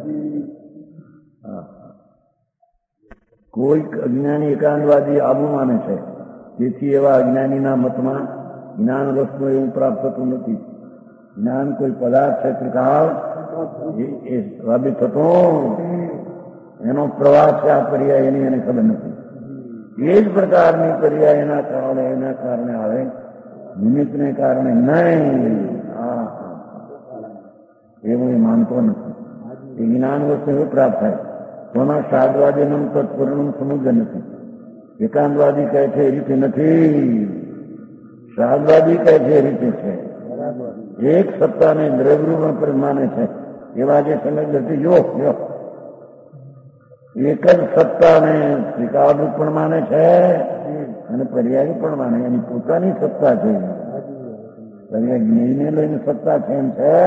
કોઈક અજ્ઞાની એકાંતવાદી આવું માને છે, તેથી એવા અજ્ઞાનીના મતમાં જ્ઞાન વસ્તુ એવું પ્રાપ્ત થતું નથી. જ્ઞાન કોઈ પદાર્થ છે ત્રિકાળ એ સાબિત થતો એનો પ્રવાહ છે. આ પર્યાય એની એને ખબર નથી. એ જ પ્રકારની પર્યાય એના કારણે એના કારણે આવે, નિમિત્તને કારણે નહીં. એવું એ માનતો નથી. એ જ્ઞાન વસ્તુ એવું પ્રાપ્ત થાય. કોના સાદવાદીનું તત્પૂર્ણનું સમુદ્ર નથી. એકાંતવાદી કહે છે એ રીતે નથી, સાદવાદી કહે છે એ રીતે છે. એક સત્તાને દ્રવ્યરૂપ પર માને છે એવા જે સમજ જો એક જ સત્તાને ત્રિકાળરૂપ પણ માને છે અને પર્યાય પણ માને, એની પોતાની સત્તા છે. પર્યાય જ્ઞેયને લઈને સત્તા છે એમ છે.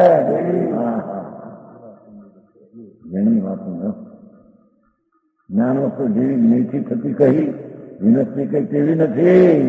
ઘણી વાતો જ્ઞાન વસ્તુ જેવી જ્ઞેયથી થતી કહી વિનસની કઈ તેવી નથી.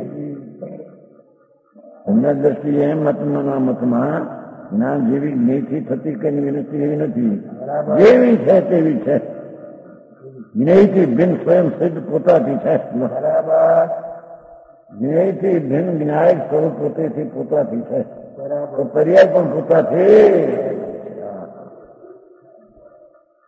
તમને દ્રષ્ટિએ એમ મતના મતમાં જ્ઞાન જેવી જ્ઞેયથી થતી કઈ વિનસની એવી નથી. જેવી છે તેવી છે. જ્ઞેયથી ભિન્ન સ્વયં સિદ્ધ પોતાથી છે. બરાબર. જ્ઞેયથી ભિન્ન જ્ઞાયક સ્વરૂપ પોતેથી પોતાથી છે. તો પર્યાય પણ પોતાથી.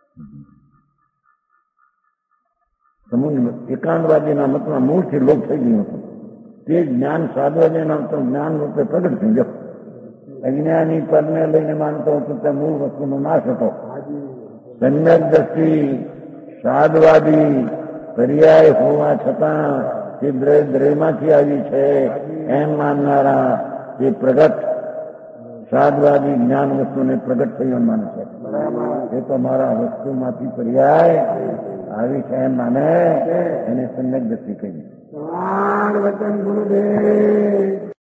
એકાંતવાદીના મતમાં મૂળથી લોપ થઈ ગયું હતું. તે જ્ઞાન સાધવાદીના તો જ્ઞાન રૂપે પ્રગટ થઈ ગયો. અજ્ઞાની પરને લઈને માનતો હતો ત્યાં મૂળ વસ્તુનો નાશ હતો. સમ્યક દ્રષ્ટિ સાધવાદી પર્યાય હોવા છતાં તે દ્રય દ્રયમાંથી આવી છે એમ માનનારા તે પ્રગટ સાધવાદી જ્ઞાન વસ્તુને પ્રગટ થયું માને છે. એ તો મારા વસ્તુમાંથી પર્યાય આવી છે એમ માને એને સમ્યક દ્રષ્ટિ કહી. વચન ગુરુદેવ